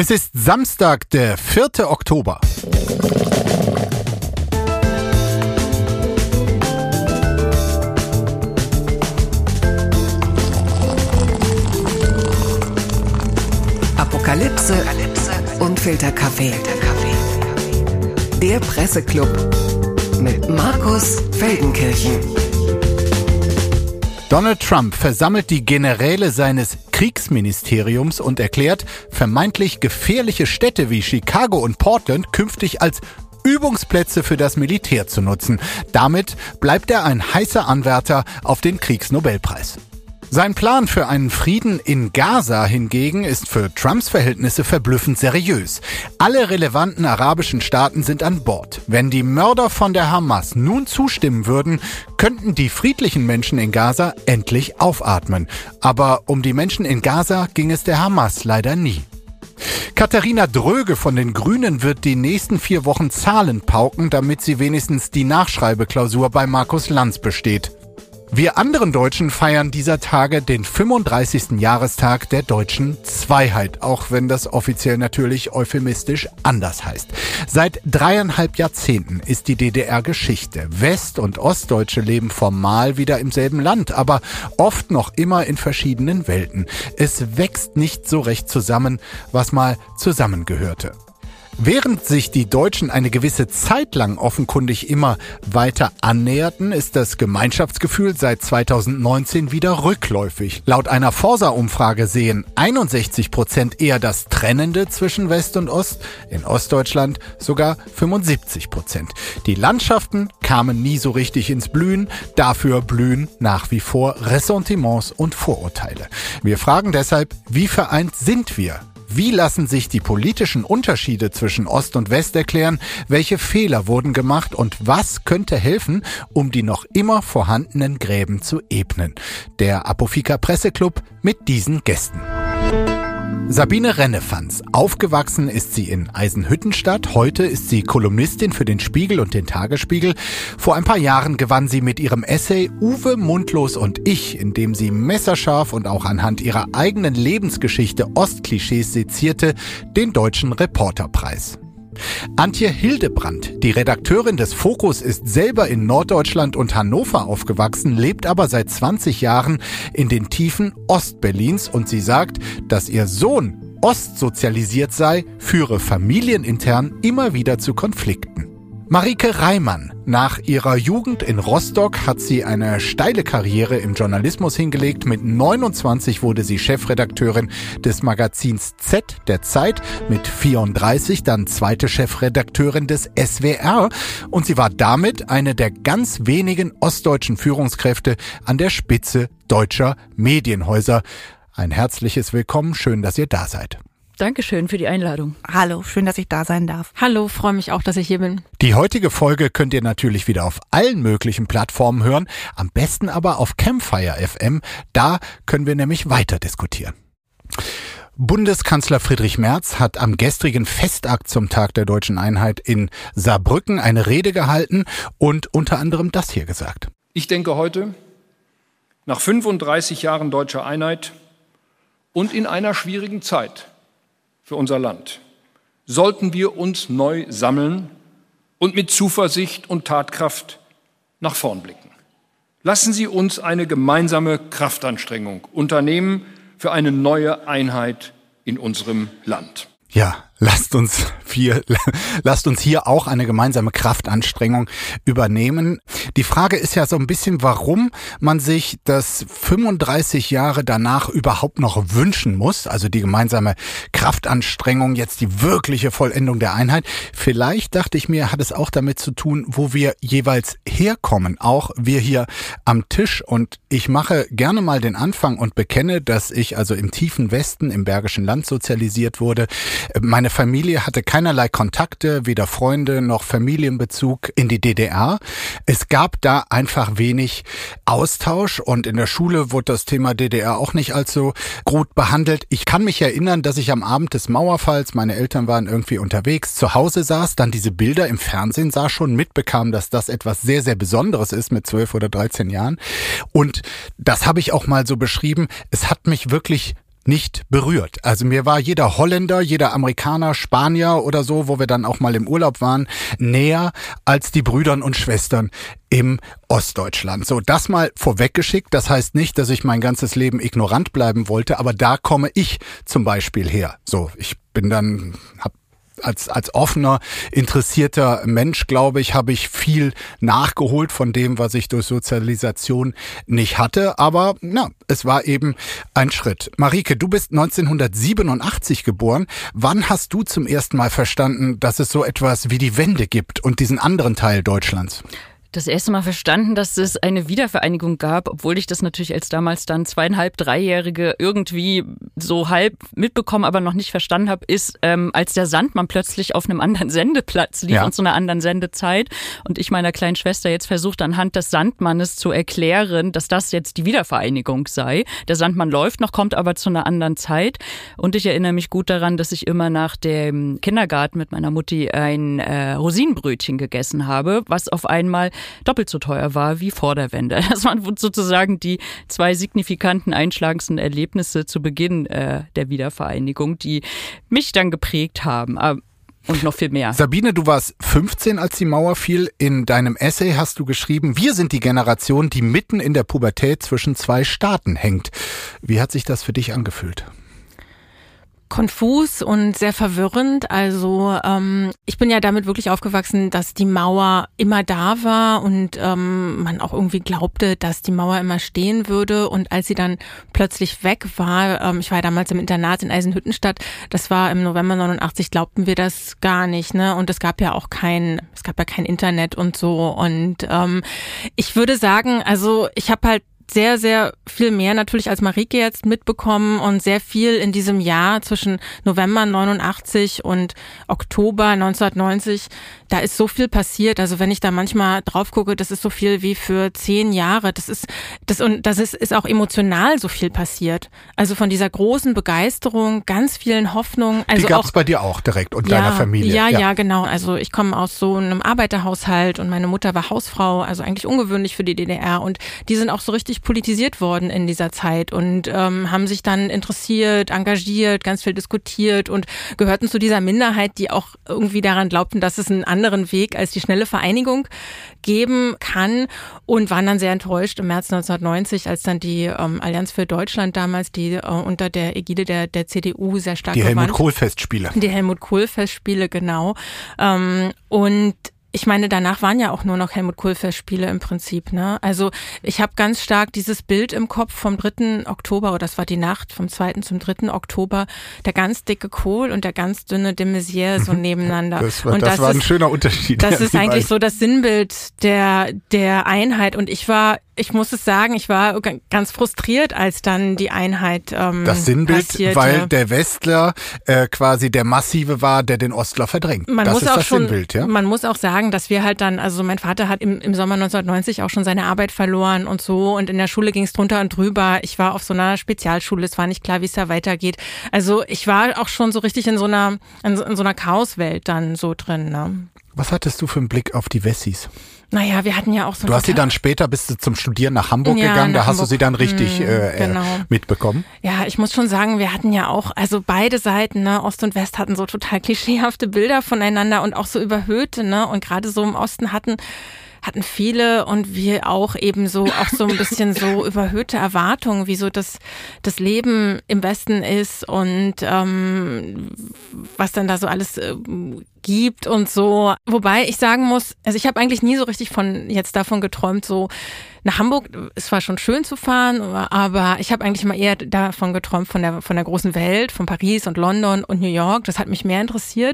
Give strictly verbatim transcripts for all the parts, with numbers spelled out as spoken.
Es ist Samstag, der vierte Oktober. Apokalypse und Filterkaffee. Der Presseclub mit Markus Feldenkirchen. Donald Trump versammelt die Generäle seines Kriegsministeriums und erklärt, vermeintlich gefährliche Städte wie Chicago und Portland künftig als Übungsplätze für das Militär zu nutzen. Damit bleibt er ein heißer Anwärter auf den Kriegsnobelpreis. Sein Plan für einen Frieden in Gaza hingegen ist für Trumps Verhältnisse verblüffend seriös. Alle relevanten arabischen Staaten sind an Bord. Wenn die Mörder von der Hamas nun zustimmen würden, könnten die friedlichen Menschen in Gaza endlich aufatmen. Aber um die Menschen in Gaza ging es der Hamas leider nie. Katharina Dröge von den Grünen wird die nächsten vier Wochen Zahlen pauken, damit sie wenigstens die Nachschreibeklausur bei Markus Lanz besteht. Wir anderen Deutschen feiern dieser Tage den fünfunddreißigsten Jahrestag der deutschen Zweiheit, auch wenn das offiziell natürlich euphemistisch anders heißt. Seit dreieinhalb Jahrzehnten ist die D D R Geschichte. West- und Ostdeutsche leben formal wieder im selben Land, aber oft noch immer in verschiedenen Welten. Es wächst nicht so recht zusammen, was mal zusammengehörte. Während sich die Deutschen eine gewisse Zeit lang offenkundig immer weiter annäherten, ist das Gemeinschaftsgefühl seit zweitausendneunzehn wieder rückläufig. Laut einer Forsa-Umfrage sehen einundsechzig Prozent eher das Trennende zwischen West und Ost, in Ostdeutschland sogar fünfundsiebzig Prozent. Die Landschaften kamen nie so richtig ins Blühen, dafür blühen nach wie vor Ressentiments und Vorurteile. Wir fragen deshalb, wie vereint sind wir? Wie lassen sich die politischen Unterschiede zwischen Ost und West erklären? Welche Fehler wurden gemacht und was könnte helfen, um die noch immer vorhandenen Gräben zu ebnen? Der Apofika Presseclub mit diesen Gästen. Sabine Rennefanz. Aufgewachsen ist sie in Eisenhüttenstadt. Heute ist sie Kolumnistin für den Spiegel und den Tagesspiegel. Vor ein paar Jahren gewann sie mit ihrem Essay Uwe Mundlos und ich, in dem sie messerscharf und auch anhand ihrer eigenen Lebensgeschichte Ostklischees sezierte, den Deutschen Reporterpreis. Antje Hildebrandt, die Redakteurin des Fokus, ist selber in Norddeutschland und Hannover aufgewachsen, lebt aber seit zwanzig Jahren in den Tiefen Ostberlins und sie sagt, dass ihr Sohn ostsozialisiert sei, führe familienintern immer wieder zu Konflikten. Marike Reimann. Nach ihrer Jugend in Rostock hat sie eine steile Karriere im Journalismus hingelegt. Mit neunundzwanzig wurde sie Chefredakteurin des Magazins Z der Zeit, mit vierunddreißig dann zweite Chefredakteurin des S W R und sie war damit eine der ganz wenigen ostdeutschen Führungskräfte an der Spitze deutscher Medienhäuser. Ein herzliches Willkommen, schön, dass ihr da seid. Dankeschön für die Einladung. Hallo, schön, dass ich da sein darf. Hallo, freue mich auch, dass ich hier bin. Die heutige Folge könnt ihr natürlich wieder auf allen möglichen Plattformen hören, am besten aber auf Campfire F M, da können wir nämlich weiter diskutieren. Bundeskanzler Friedrich Merz hat am gestrigen Festakt zum Tag der deutschen Einheit in Saarbrücken eine Rede gehalten und unter anderem das hier gesagt. Ich denke heute, nach fünfunddreißig Jahren deutscher Einheit und in einer schwierigen Zeit für unser Land, sollten wir uns neu sammeln und mit Zuversicht und Tatkraft nach vorn blicken. Lassen Sie uns eine gemeinsame Kraftanstrengung unternehmen für eine neue Einheit in unserem Land. Ja, lasst uns hier, lasst uns hier auch eine gemeinsame Kraftanstrengung übernehmen. Die Frage ist ja so ein bisschen, warum man sich das fünfunddreißig Jahre danach überhaupt noch wünschen muss. Also die gemeinsame Kraftanstrengung, jetzt die wirkliche Vollendung der Einheit. Vielleicht, dachte ich mir, hat es auch damit zu tun, wo wir jeweils herkommen. Auch wir hier am Tisch. Und ich mache gerne mal den Anfang und bekenne, dass ich also im tiefen Westen, im Bergischen Land sozialisiert wurde. Meine Familie hatte keinerlei Kontakte, weder Freunde noch Familienbezug in die D D R. Es gab da einfach wenig Austausch und in der Schule wurde das Thema D D R auch nicht allzu gut behandelt. Ich kann mich erinnern, dass ich am Abend des Mauerfalls, meine Eltern waren irgendwie unterwegs, zu Hause saß, dann diese Bilder im Fernsehen sah, schon mitbekam, dass das etwas sehr, sehr Besonderes ist mit zwölf oder dreizehn Jahren. Und das habe ich auch mal so beschrieben. Es hat mich wirklich nicht berührt. Also mir war jeder Holländer, jeder Amerikaner, Spanier oder so, wo wir dann auch mal im Urlaub waren, näher als die Brüder und Schwestern im Ostdeutschland. So, das mal vorweggeschickt. Das heißt nicht, dass ich mein ganzes Leben ignorant bleiben wollte, aber da komme ich zum Beispiel her. So, ich bin dann, hab Als, als offener, interessierter Mensch, glaube ich, habe ich viel nachgeholt von dem, was ich durch Sozialisation nicht hatte. Aber na, es war eben ein Schritt. Marike, du bist neunzehnhundertsiebenundachtzig geboren. Wann hast du zum ersten Mal verstanden, dass es so etwas wie die Wende gibt und diesen anderen Teil Deutschlands? Das erste Mal verstanden, dass es eine Wiedervereinigung gab, obwohl ich das natürlich als damals dann zweieinhalb, dreijährige irgendwie so halb mitbekommen, aber noch nicht verstanden habe, ist, ähm, als der Sandmann plötzlich auf einem anderen Sendeplatz lief, ja, und zu einer anderen Sendezeit und ich meiner kleinen Schwester jetzt versucht, anhand des Sandmannes zu erklären, dass das jetzt die Wiedervereinigung sei. Der Sandmann läuft noch, kommt aber zu einer anderen Zeit und ich erinnere mich gut daran, dass ich immer nach dem Kindergarten mit meiner Mutti ein äh, Rosinenbrötchen gegessen habe, was auf einmal doppelt so teuer war wie vor der Wende. Das waren sozusagen die zwei signifikanten, einschlagendsten Erlebnisse zu Beginn äh, der Wiedervereinigung, die mich dann geprägt haben. Und noch viel mehr. Sabine, du warst fünfzehn, als die Mauer fiel. In deinem Essay hast du geschrieben, wir sind die Generation, die mitten in der Pubertät zwischen zwei Staaten hängt. Wie hat sich das für dich angefühlt? Konfus und sehr verwirrend. Also ähm, ich bin ja damit wirklich aufgewachsen, dass die Mauer immer da war und ähm, man auch irgendwie glaubte, dass die Mauer immer stehen würde. Und als sie dann plötzlich weg war, ähm, ich war ja damals im Internat in Eisenhüttenstadt, das war im November neunundachtzig, glaubten wir das gar nicht, ne? Und es gab ja auch kein, es gab ja kein Internet und so. Und ähm, ich würde sagen, also ich habe halt sehr, sehr viel mehr natürlich als Marike jetzt mitbekommen und sehr viel in diesem Jahr zwischen November neunundachtzig und Oktober neunzehnhundertneunzig, da ist so viel passiert. Also wenn ich da manchmal drauf gucke, das ist so viel wie für zehn Jahre. Das ist, das, und das ist, ist auch emotional so viel passiert. Also von dieser großen Begeisterung, ganz vielen Hoffnungen. Also die gab es bei dir auch direkt und ja, deiner Familie. Ja, ja, ja, genau. Also ich komme aus so einem Arbeiterhaushalt und meine Mutter war Hausfrau, also eigentlich ungewöhnlich für die D D R. Und die sind auch so richtig politisiert worden in dieser Zeit und ähm, haben sich dann interessiert, engagiert, ganz viel diskutiert und gehörten zu dieser Minderheit, die auch irgendwie daran glaubten, dass es einen anderen Weg als die schnelle Vereinigung geben kann und waren dann sehr enttäuscht im März neunzehnhundertneunzig, als dann die ähm, Allianz für Deutschland damals, die äh, unter der Ägide der, der C D U sehr stark Die gewann. Helmut-Kohl-Festspiele. Die Helmut-Kohl-Festspiele, genau. Ähm, und ich meine, danach waren ja auch nur noch Helmut-Kohl-Festspiele im Prinzip, ne? Also ich habe ganz stark dieses Bild im Kopf vom dritten Oktober, oder das war die Nacht vom zweiten zum dritten Oktober, der ganz dicke Kohl und der ganz dünne de Maizière so nebeneinander. Das war, und das das war ist, ein schöner Unterschied. Das ja, ist eigentlich so das Sinnbild der, der Einheit und ich war, ich muss es sagen, ich war ganz frustriert, als dann die Einheit ähm, Das Sinnbild, passierte. weil der Westler äh, quasi der Massive war, der den Ostler verdrängt. Man das muss ist auch das schon, Sinnbild, ja? Man muss auch sagen, dass wir halt dann, also mein Vater hat im, im Sommer neunzehnhundertneunzig auch schon seine Arbeit verloren und so und in der Schule ging es drunter und drüber. Ich war auf so einer Spezialschule, es war nicht klar, wie es da weitergeht. Also ich war auch schon so richtig in so einer, in so, in so einer Chaoswelt dann so drin. Ne? Was hattest du für einen Blick auf die Wessis? Naja, wir hatten ja auch so... Du hast sie dann später, bist du zum Studieren nach Hamburg ja, gegangen, nach da hast Hamburg. du sie dann richtig hm, äh, genau. mitbekommen. Ja, ich muss schon sagen, wir hatten ja auch, also beide Seiten, ne, Ost und West hatten so total klischeehafte Bilder voneinander und auch so überhöhte, ne, und gerade so im Osten hatten hatten viele und wir auch eben so, auch so ein bisschen so überhöhte Erwartungen, wie so das, das Leben im Westen ist und ähm, was dann da so alles äh, gibt und so. Wobei ich sagen muss, also ich habe eigentlich nie so richtig von jetzt davon geträumt, so nach Hamburg, es war schon schön zu fahren, aber ich habe eigentlich mal eher davon geträumt, von der von der großen Welt, von Paris und London und New York. Das hat mich mehr interessiert.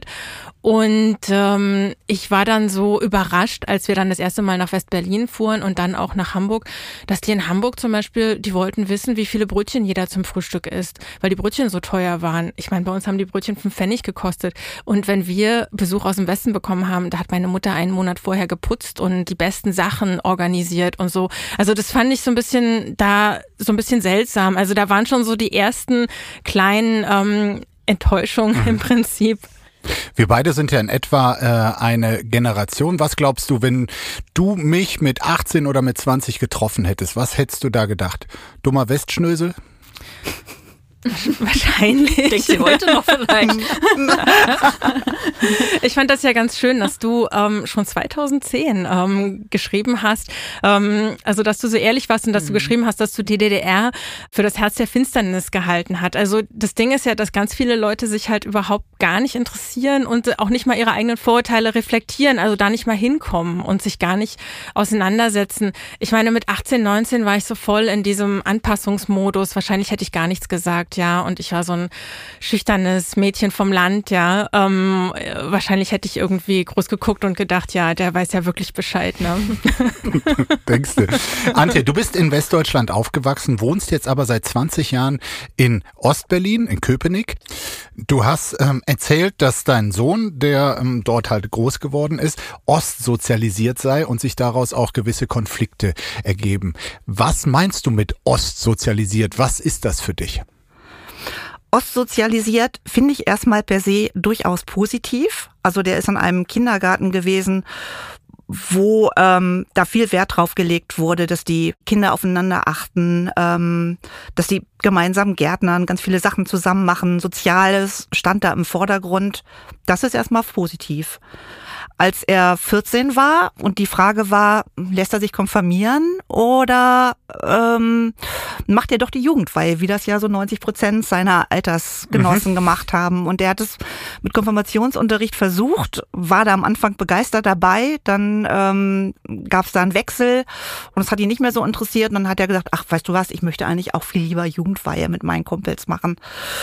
Und ähm, ich war dann so überrascht, als wir dann das erste Mal nach West-Berlin fuhren und dann auch nach Hamburg, dass die in Hamburg zum Beispiel, die wollten wissen, wie viele Brötchen jeder zum Frühstück isst, weil die Brötchen so teuer waren. Ich meine, bei uns haben die Brötchen fünf Pfennig gekostet. Und wenn wir Besuch aus dem Westen bekommen haben, da hat meine Mutter einen Monat vorher geputzt und die besten Sachen organisiert und so. Also das fand ich so ein bisschen da so ein bisschen seltsam. Also da waren schon so die ersten kleinen ähm, Enttäuschungen mhm. im Prinzip. Wir beide sind ja in etwa äh, eine Generation. Was glaubst du, wenn du mich mit achtzehn oder mit zwanzig getroffen hättest? Was hättest du da gedacht? Dummer Westschnösel? Wahrscheinlich. Denkt sie heute noch vielleicht? Ich fand das ja ganz schön, dass du ähm, schon zweitausendzehn ähm, geschrieben hast, ähm, also dass du so ehrlich warst und dass mhm. du geschrieben hast, dass du die D D R für das Herz der Finsternis gehalten hat. Also das Ding ist ja, dass ganz viele Leute sich halt überhaupt gar nicht interessieren und auch nicht mal ihre eigenen Vorurteile reflektieren, also da nicht mal hinkommen und sich gar nicht auseinandersetzen. Ich meine, mit achtzehn, neunzehn war ich so voll in diesem Anpassungsmodus. Wahrscheinlich hätte ich gar nichts gesagt. Ja, und ich war so ein schüchternes Mädchen vom Land, ja. Ähm, wahrscheinlich hätte ich irgendwie groß geguckt und gedacht, ja, der weiß ja wirklich Bescheid, ne? Denkst du. Antje, du bist in Westdeutschland aufgewachsen, wohnst jetzt aber seit zwanzig Jahren in Ostberlin, in Köpenick. Du hast ähm, erzählt, dass dein Sohn, der ähm, dort halt groß geworden ist, ostsozialisiert sei und sich daraus auch gewisse Konflikte ergeben. Was meinst du mit ostsozialisiert? Was ist das für dich? Ostsozialisiert finde ich erstmal per se durchaus positiv. Also der ist in einem Kindergarten gewesen, wo ähm, da viel Wert drauf gelegt wurde, dass die Kinder aufeinander achten, ähm, dass die gemeinsam gärtnern, ganz viele Sachen zusammen machen. Soziales stand da im Vordergrund. Das ist erstmal positiv. Als er vierzehn war und die Frage war, lässt er sich konfirmieren oder ähm, macht er doch die Jugendweihe, wie das ja so neunzig Prozent seiner Altersgenossen mhm. gemacht haben. Und er hat es mit Konfirmationsunterricht versucht, war da am Anfang begeistert dabei, dann ähm, gab es da einen Wechsel und es hat ihn nicht mehr so interessiert. Und dann hat er gesagt, ach, weißt du was, ich möchte eigentlich auch viel lieber Jugendweihe mit meinen Kumpels machen.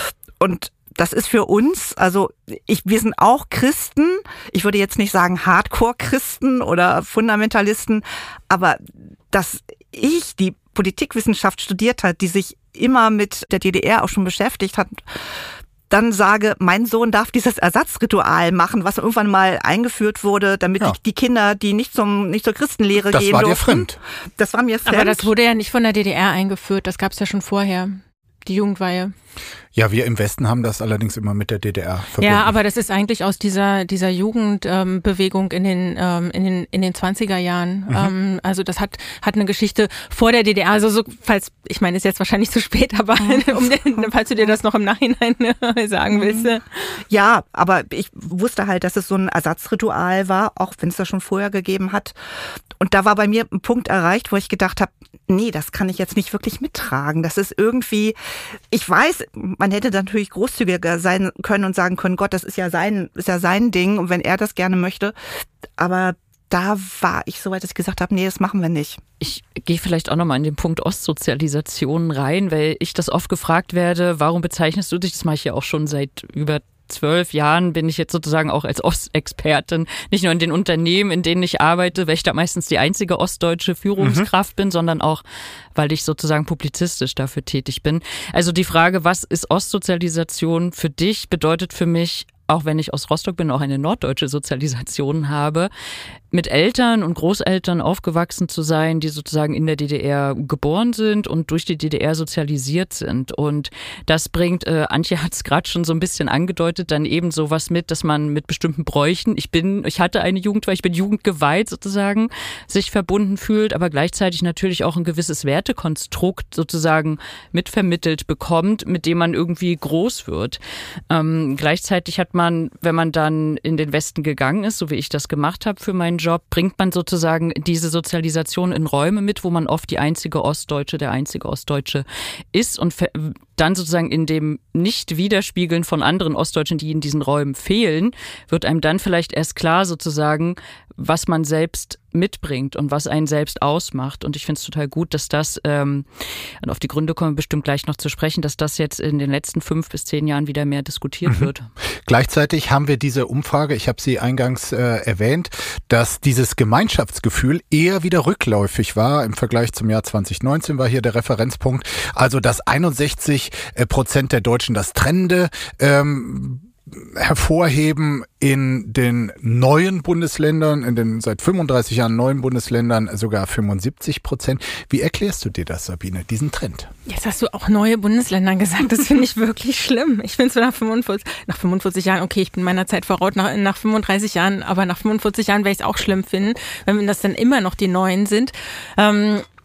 Und das ist für uns, also ich, wir sind auch Christen. Ich würde jetzt nicht sagen Hardcore-Christen oder Fundamentalisten, aber dass ich die Politikwissenschaft studiert hat, die sich immer mit der D D R auch schon beschäftigt hat, dann sage, mein Sohn darf dieses Ersatzritual machen, was irgendwann mal eingeführt wurde, damit ja. die, die Kinder, die nicht zum nicht zur Christenlehre das gehen war durften. Dir fremd. Das war mir fremd. Aber das wurde ja nicht von der D D R eingeführt, das gab es ja schon vorher, die Jugendweihe. Ja, wir im Westen haben das allerdings immer mit der D D R verbunden. Ja, aber das ist eigentlich aus dieser dieser Jugendbewegung ähm, in den ähm, in den in den zwanziger Jahren. Mhm. Ähm, also das hat hat eine Geschichte vor der D D R. Also so, falls ich meine, ist jetzt wahrscheinlich zu spät, aber um den, falls du dir das noch im Nachhinein sagen willst. Ja, aber ich wusste halt, dass es so ein Ersatzritual war, auch wenn es das schon vorher gegeben hat. Und da war bei mir ein Punkt erreicht, wo ich gedacht habe, nee, das kann ich jetzt nicht wirklich mittragen. Das ist irgendwie, ich weiß, man hätte natürlich großzügiger sein können und sagen können, Gott, das ist ja sein, ist ja sein Ding und wenn er das gerne möchte. Aber da war ich so weit, dass ich gesagt habe, nee, das machen wir nicht. Ich gehe vielleicht auch nochmal in den Punkt Ostsozialisation rein, weil ich das oft gefragt werde, warum bezeichnest du dich, das mache ich ja auch schon seit über zwölf Jahren bin ich jetzt sozusagen auch als Ostexpertin, nicht nur in den Unternehmen, in denen ich arbeite, weil ich da meistens die einzige ostdeutsche Führungskraft mhm. bin, sondern auch, weil ich sozusagen publizistisch dafür tätig bin. Also die Frage, was ist Ostsozialisation für dich, bedeutet für mich, auch wenn ich aus Rostock bin, auch eine norddeutsche Sozialisation habe, mit Eltern und Großeltern aufgewachsen zu sein, die sozusagen in der D D R geboren sind und durch die D D R sozialisiert sind. Und das bringt, äh, Antje hat es gerade schon so ein bisschen angedeutet, dann eben sowas mit, dass man mit bestimmten Bräuchen, ich bin, ich hatte eine Jugendweihe, ich bin jugendgeweiht sozusagen, sich verbunden fühlt, aber gleichzeitig natürlich auch ein gewisses Wertekonstrukt sozusagen mitvermittelt bekommt, mit dem man irgendwie groß wird. Ähm, gleichzeitig hat man, wenn man dann in den Westen gegangen ist, so wie ich das gemacht habe für meinen Job, bringt man sozusagen diese Sozialisation in Räume mit, wo man oft die einzige Ostdeutsche, der einzige Ostdeutsche ist und dann sozusagen in dem Nicht-Widerspiegeln von anderen Ostdeutschen, die in diesen Räumen fehlen, wird einem dann vielleicht erst klar sozusagen, was man selbst mitbringt und was einen selbst ausmacht. Und ich finde es total gut, dass das, ähm, und auf die Gründe kommen wir bestimmt gleich noch zu sprechen, dass das jetzt in den letzten fünf bis zehn Jahren wieder mehr diskutiert mhm. wird. Gleichzeitig haben wir diese Umfrage, ich habe sie eingangs äh, erwähnt, dass dieses Gemeinschaftsgefühl eher wieder rückläufig war. Im Vergleich zum Jahr zwanzig neunzehn war hier der Referenzpunkt. Also dass einundsechzig Prozent der Deutschen das Trennende ähm, hervorheben in den neuen Bundesländern, in den seit fünfunddreißig Jahren neuen Bundesländern sogar fünfundsiebzig Prozent. Wie erklärst du dir das, Sabine, diesen Trend? Jetzt hast du auch neue Bundesländer gesagt. Das finde ich wirklich schlimm. Ich finde es so nach fünfundvierzig, nach fünfundvierzig Jahren, okay, ich bin meiner Zeit voraus, nach, nach fünfunddreißig Jahren, aber nach fünfundvierzig Jahren werde ich es auch schlimm finden, wenn das dann immer noch die Neuen sind. Ähm,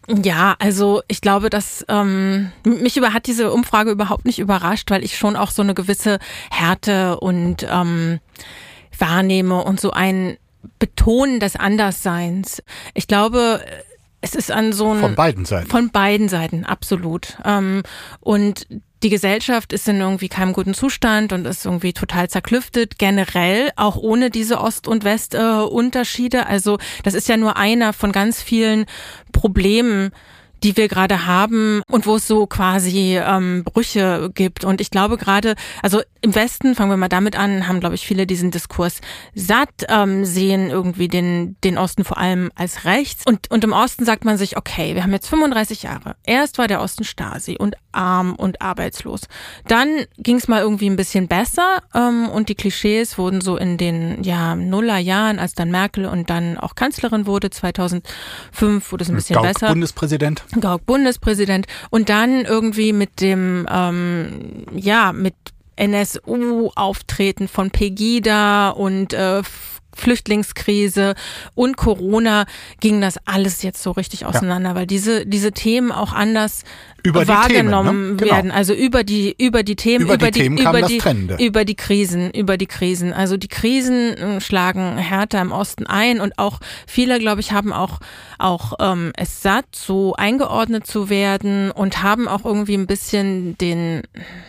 Ja, also ich glaube, dass ähm, mich über hat diese Umfrage überhaupt nicht überrascht, weil ich schon auch so eine gewisse Härte und ähm, wahrnehme und so ein Betonen des Andersseins. Ich glaube, es ist an so ein... Von beiden Seiten. Von beiden Seiten, absolut. Ähm, und die Gesellschaft ist in irgendwie keinem guten Zustand und ist irgendwie total zerklüftet, generell, auch ohne diese Ost- und West-Unterschiede. Äh, also das ist ja nur einer von ganz vielen Problemen, die wir gerade haben und wo es so quasi ähm, Brüche gibt. Und ich glaube gerade, also im Westen, fangen wir mal damit an, haben, glaube ich, viele diesen Diskurs satt, ähm, sehen irgendwie den den Osten vor allem als rechts. Und und im Osten sagt man sich, okay, wir haben jetzt fünfunddreißig Jahre. Erst war der Osten Stasi und arm und arbeitslos. Dann ging es mal irgendwie ein bisschen besser ähm, und die Klischees wurden so in den ja Nullerjahren, als dann Merkel und dann auch Kanzlerin wurde, zweitausendfünf wurde es ein bisschen Gauck besser. Bundespräsident. Gauck Bundespräsident und dann irgendwie mit dem ähm, ja mit N S U-Auftreten von Pegida und äh, Flüchtlingskrise und Corona ging das alles jetzt so richtig auseinander, ja. weil diese diese Themen auch anders über wahrgenommen Themen, ne? Genau. werden, also über die über die Themen über, über die, die, Themen über kam die das Trennende. über die Krisen über die Krisen, also die Krisen äh, schlagen härter im Osten ein und auch viele, glaube ich, haben auch auch ähm, es satt, so eingeordnet zu werden und haben auch irgendwie ein bisschen den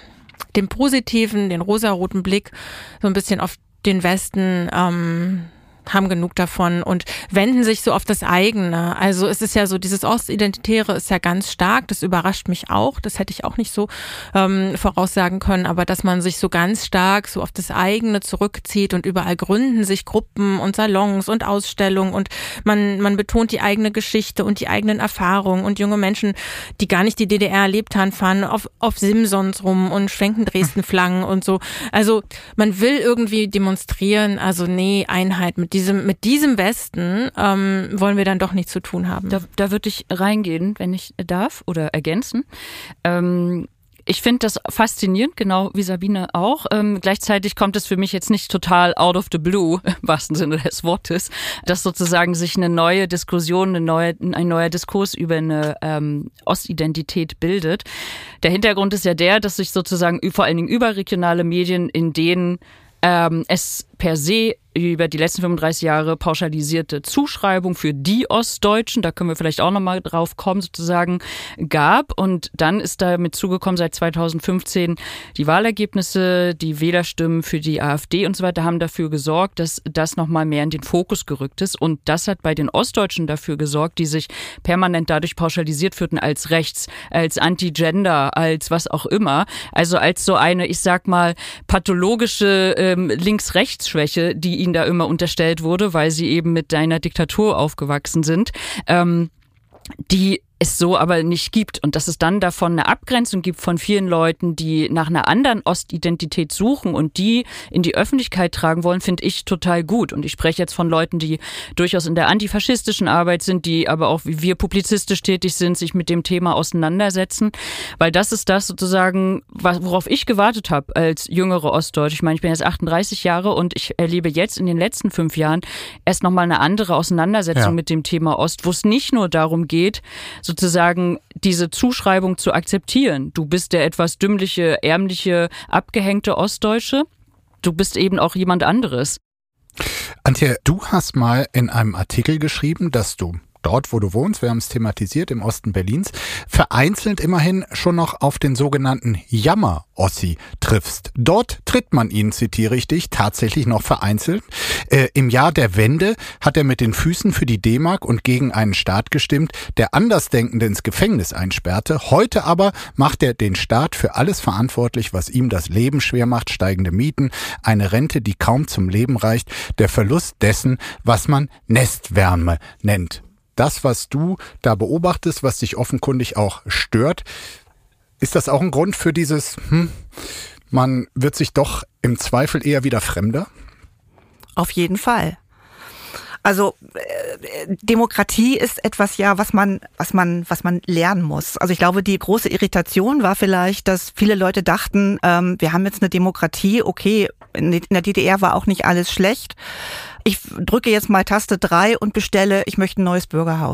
den positiven, den rosaroten Blick so ein bisschen auf den Westen, ähm, haben genug davon und wenden sich so auf das eigene. Also es ist ja so, dieses Ostidentitäre ist ja ganz stark, das überrascht mich auch, das hätte ich auch nicht so ähm, voraussagen können, aber dass man sich so ganz stark so auf das eigene zurückzieht und überall gründen sich Gruppen und Salons und Ausstellungen und man man betont die eigene Geschichte und die eigenen Erfahrungen und junge Menschen, die gar nicht die D D R erlebt haben, fahren auf, auf Simsons rum und schwenken Dresden-Flaggen und so. Also man will irgendwie demonstrieren, also nee, Einheit mit diesem, mit diesem Westen ähm, wollen wir dann doch nichts zu tun haben. Da, da würde ich reingehen, wenn ich darf, oder ergänzen. Ähm, ich finde das faszinierend, genau wie Sabine auch. Ähm, gleichzeitig kommt es für mich jetzt nicht total out of the blue, im wahrsten Sinne des Wortes, dass sozusagen sich eine neue Diskussion, eine neue, ein neuer Diskurs über eine ähm, Ostidentität bildet. Der Hintergrund ist ja der, dass sich sozusagen vor allen Dingen überregionale Medien, in denen ähm, es per se über die letzten fünfunddreißig Jahre pauschalisierte Zuschreibung für die Ostdeutschen, da können wir vielleicht auch nochmal drauf kommen, sozusagen gab. Und dann ist damit zugekommen seit zweitausendfünfzehn die Wahlergebnisse, die Wählerstimmen für die AfD und so weiter haben dafür gesorgt, dass das nochmal mehr in den Fokus gerückt ist. Und das hat bei den Ostdeutschen dafür gesorgt, die sich permanent dadurch pauschalisiert fühlten als rechts, als Anti-Gender, als was auch immer. Also als so eine, ich sag mal, pathologische ähm, Links-Rechts-Schwäche, die ihnen da immer unterstellt wurde, weil sie eben mit einer Diktatur aufgewachsen sind, ähm, die es so aber nicht gibt. Und dass es dann davon eine Abgrenzung gibt von vielen Leuten, die nach einer anderen Ostidentität suchen und die in die Öffentlichkeit tragen wollen, finde ich total gut. Und ich spreche jetzt von Leuten, die durchaus in der antifaschistischen Arbeit sind, die aber auch wie wir publizistisch tätig sind, sich mit dem Thema auseinandersetzen. Weil das ist das sozusagen, worauf ich gewartet habe als jüngere Ostdeutsche. Ich meine, ich bin jetzt achtunddreißig Jahre und ich erlebe jetzt in den letzten fünf Jahren erst nochmal eine andere Auseinandersetzung ja. mit dem Thema Ost, wo es nicht nur darum geht, sozusagen diese Zuschreibung zu akzeptieren. Du bist der etwas dümmliche, ärmliche, abgehängte Ostdeutsche. Du bist eben auch jemand anderes. Antje, du hast mal in einem Artikel geschrieben, dass du dort, wo du wohnst, wir haben es thematisiert, im Osten Berlins, vereinzelt immerhin schon noch auf den sogenannten Jammer-Ossi triffst. Dort tritt man ihn, zitiere ich dich, tatsächlich noch vereinzelt. Äh, im Jahr der Wende hat er mit den Füßen für die D-Mark und gegen einen Staat gestimmt, der Andersdenkende ins Gefängnis einsperrte. Heute aber macht er den Staat für alles verantwortlich, was ihm das Leben schwer macht, steigende Mieten, eine Rente, die kaum zum Leben reicht, der Verlust dessen, was man Nestwärme nennt. Das, was du da beobachtest, was dich offenkundig auch stört, ist das auch ein Grund für dieses, hm, man wird sich doch im Zweifel eher wieder fremder? Auf jeden Fall. Also äh, Demokratie ist etwas ja, was man, was man, was man lernen muss. Also ich glaube, die große Irritation war vielleicht, dass viele Leute dachten, ähm, wir haben jetzt eine Demokratie, okay, in der D D R war auch nicht alles schlecht. Ich drücke jetzt mal Taste drei und bestelle, ich möchte ein neues Bürgerhaus.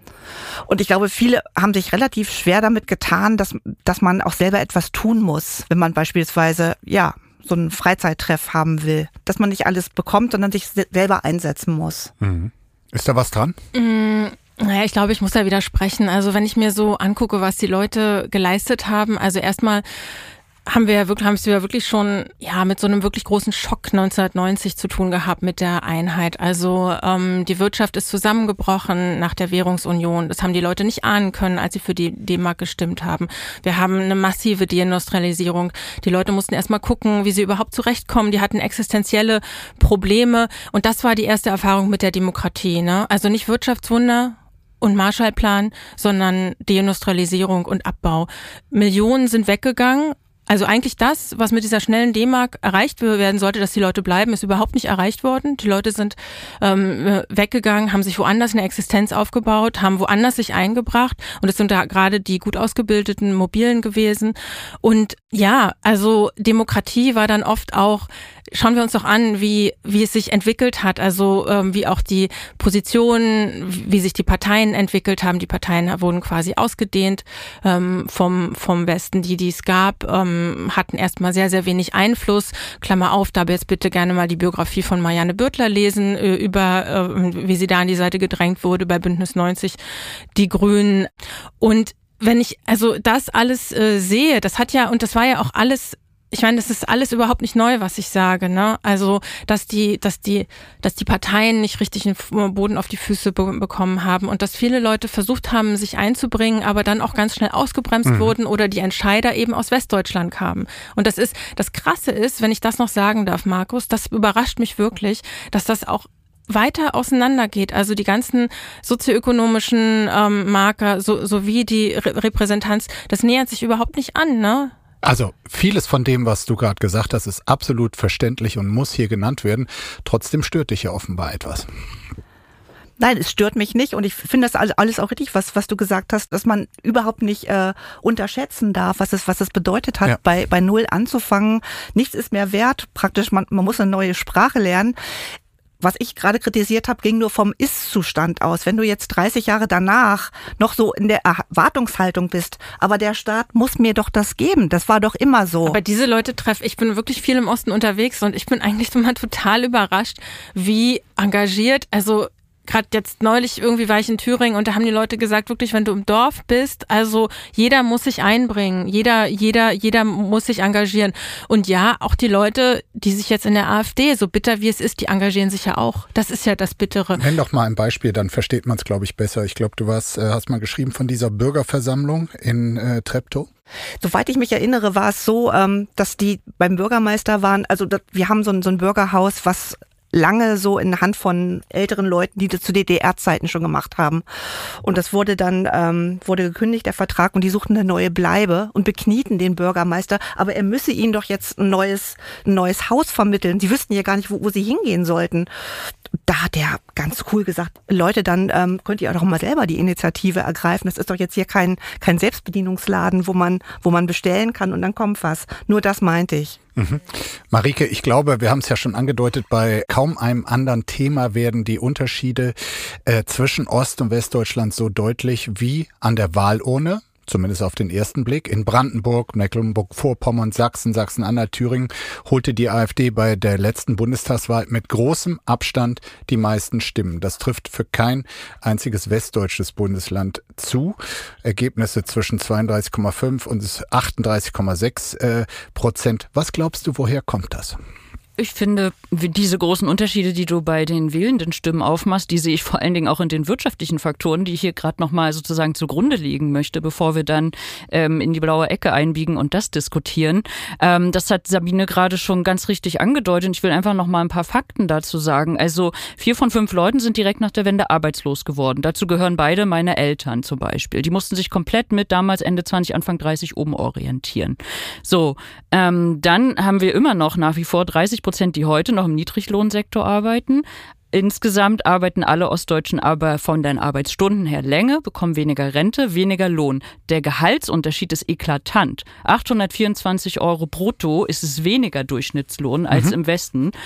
Und ich glaube, viele haben sich relativ schwer damit getan, dass, dass man auch selber etwas tun muss, wenn man beispielsweise, ja, so einen Freizeittreff haben will. Dass man nicht alles bekommt, sondern sich selber einsetzen muss. Mhm. Ist da was dran? Mm. Naja, ich glaube, ich muss da widersprechen. Also wenn ich mir so angucke, was die Leute geleistet haben, also erstmal haben wir ja wirklich, haben wir wirklich schon ja mit so einem wirklich großen Schock neunzehnhundertneunzig zu tun gehabt mit der Einheit. Also ähm, die Wirtschaft ist zusammengebrochen nach der Währungsunion. Das haben die Leute nicht ahnen können, als sie für die D-Mark gestimmt haben. Wir haben eine massive Deindustrialisierung. Die Leute mussten erstmal gucken, wie sie überhaupt zurechtkommen. Die hatten existenzielle Probleme. Und das war die erste Erfahrung mit der Demokratie, ne? Also nicht Wirtschaftswunder und Marshallplan, sondern Deindustrialisierung und Abbau. Millionen sind weggegangen. Also eigentlich das, was mit dieser schnellen D-Mark erreicht werden sollte, dass die Leute bleiben, ist überhaupt nicht erreicht worden. Die Leute sind ähm, weggegangen, haben sich woanders eine Existenz aufgebaut, haben woanders sich eingebracht und es sind da gerade die gut ausgebildeten Mobilen gewesen. Und ja, also Demokratie war dann oft auch, schauen wir uns doch an, wie wie es sich entwickelt hat, also ähm, wie auch die Positionen, wie sich die Parteien entwickelt haben. Die Parteien wurden quasi ausgedehnt ähm, vom vom Westen, die die es gab, ähm, hatten erstmal sehr, sehr wenig Einfluss. Klammer auf, da jetzt bitte gerne mal die Biografie von Marianne Bürtler lesen, äh, über äh, wie sie da an die Seite gedrängt wurde bei Bündnis neunzig, die Grünen. Und wenn ich also das alles äh, sehe, das hat ja, und das war ja auch alles, ich meine, das ist alles überhaupt nicht neu, was ich sage, ne? Also, dass die, dass die, dass die Parteien nicht richtig den Boden auf die Füße be- bekommen haben und dass viele Leute versucht haben, sich einzubringen, aber dann auch ganz schnell ausgebremst mhm. wurden oder die Entscheider eben aus Westdeutschland kamen. Und das ist, das Krasse ist, wenn ich das noch sagen darf, Markus, das überrascht mich wirklich, dass das auch weiter auseinandergeht, also die ganzen sozioökonomischen ähm, Marker so, sowie die Re- Repräsentanz, das nähert sich überhaupt nicht an, ne? Also vieles von dem, was du gerade gesagt hast, ist absolut verständlich und muss hier genannt werden. Trotzdem stört dich ja offenbar etwas. Nein, es stört mich nicht und ich finde das alles auch richtig, was was du gesagt hast, dass man überhaupt nicht äh, unterschätzen darf, was es was es bedeutet hat, ja. bei bei Null anzufangen. Nichts ist mehr wert, praktisch, man, man muss eine neue Sprache lernen. Was ich gerade kritisiert habe, ging nur vom Ist-Zustand aus. Wenn du jetzt dreißig Jahre danach noch so in der Erwartungshaltung bist, aber der Staat muss mir doch das geben, das war doch immer so. Aber diese Leute treffe, ich bin wirklich viel im Osten unterwegs und ich bin eigentlich immer total überrascht, wie engagiert, also gerade jetzt neulich irgendwie war ich in Thüringen und da haben die Leute gesagt, wirklich, wenn du im Dorf bist, also jeder muss sich einbringen, jeder, jeder, jeder muss sich engagieren. Und ja, auch die Leute, die sich jetzt in der AfD, so bitter wie es ist, die engagieren sich ja auch. Das ist ja das Bittere. Nenn doch mal ein Beispiel, dann versteht man es, glaube ich, besser. Ich glaube, du warst, hast mal geschrieben von dieser Bürgerversammlung in äh, Treptow. Soweit ich mich erinnere, war es so, ähm, dass die beim Bürgermeister waren, also das, wir haben so ein, so ein Bürgerhaus, was lange so in der Hand von älteren Leuten, die das zu D D R-Zeiten schon gemacht haben. Und das wurde dann, ähm, wurde gekündigt, der Vertrag, und die suchten eine neue Bleibe und beknieten den Bürgermeister, aber er müsse ihnen doch jetzt ein neues, ein neues Haus vermitteln. Sie wüssten ja gar nicht, wo, wo sie hingehen sollten. Da hat er ganz cool gesagt, Leute, dann ähm, könnt ihr auch mal selber die Initiative ergreifen. Das ist doch jetzt hier kein, kein Selbstbedienungsladen, wo man, wo man bestellen kann und dann kommt was. Nur das meinte ich. Mhm. Marike, ich glaube, wir haben es ja schon angedeutet, bei kaum einem anderen Thema werden die Unterschiede äh, zwischen Ost- und Westdeutschland so deutlich wie an der Wahlurne. Zumindest auf den ersten Blick. In Brandenburg, Mecklenburg-Vorpommern, Sachsen, Sachsen-Anhalt, Thüringen holte die AfD bei der letzten Bundestagswahl mit großem Abstand die meisten Stimmen. Das trifft für kein einziges westdeutsches Bundesland zu. Ergebnisse zwischen zweiunddreißig Komma fünf und achtunddreißig Komma sechs äh, Prozent. Was glaubst du, woher kommt das? Ich finde, diese großen Unterschiede, die du bei den wählenden Stimmen aufmachst, die sehe ich vor allen Dingen auch in den wirtschaftlichen Faktoren, die ich hier gerade nochmal sozusagen zugrunde legen möchte, bevor wir dann ähm, in die blaue Ecke einbiegen und das diskutieren. Ähm, das hat Sabine gerade schon ganz richtig angedeutet und ich will einfach nochmal ein paar Fakten dazu sagen. Also vier von fünf Leuten sind direkt nach der Wende arbeitslos geworden. Dazu gehören beide meine Eltern zum Beispiel. Die mussten sich komplett mit damals Ende zwanzig, Anfang dreißig umorientieren. So, ähm, dann haben wir immer noch nach wie vor dreißig Prozent, die heute noch im Niedriglohnsektor arbeiten. Insgesamt arbeiten alle Ostdeutschen aber von den Arbeitsstunden her länger, bekommen weniger Rente, weniger Lohn. Der Gehaltsunterschied ist eklatant. achthundertvierundzwanzig Euro brutto ist es weniger Durchschnittslohn als mhm. im Westen.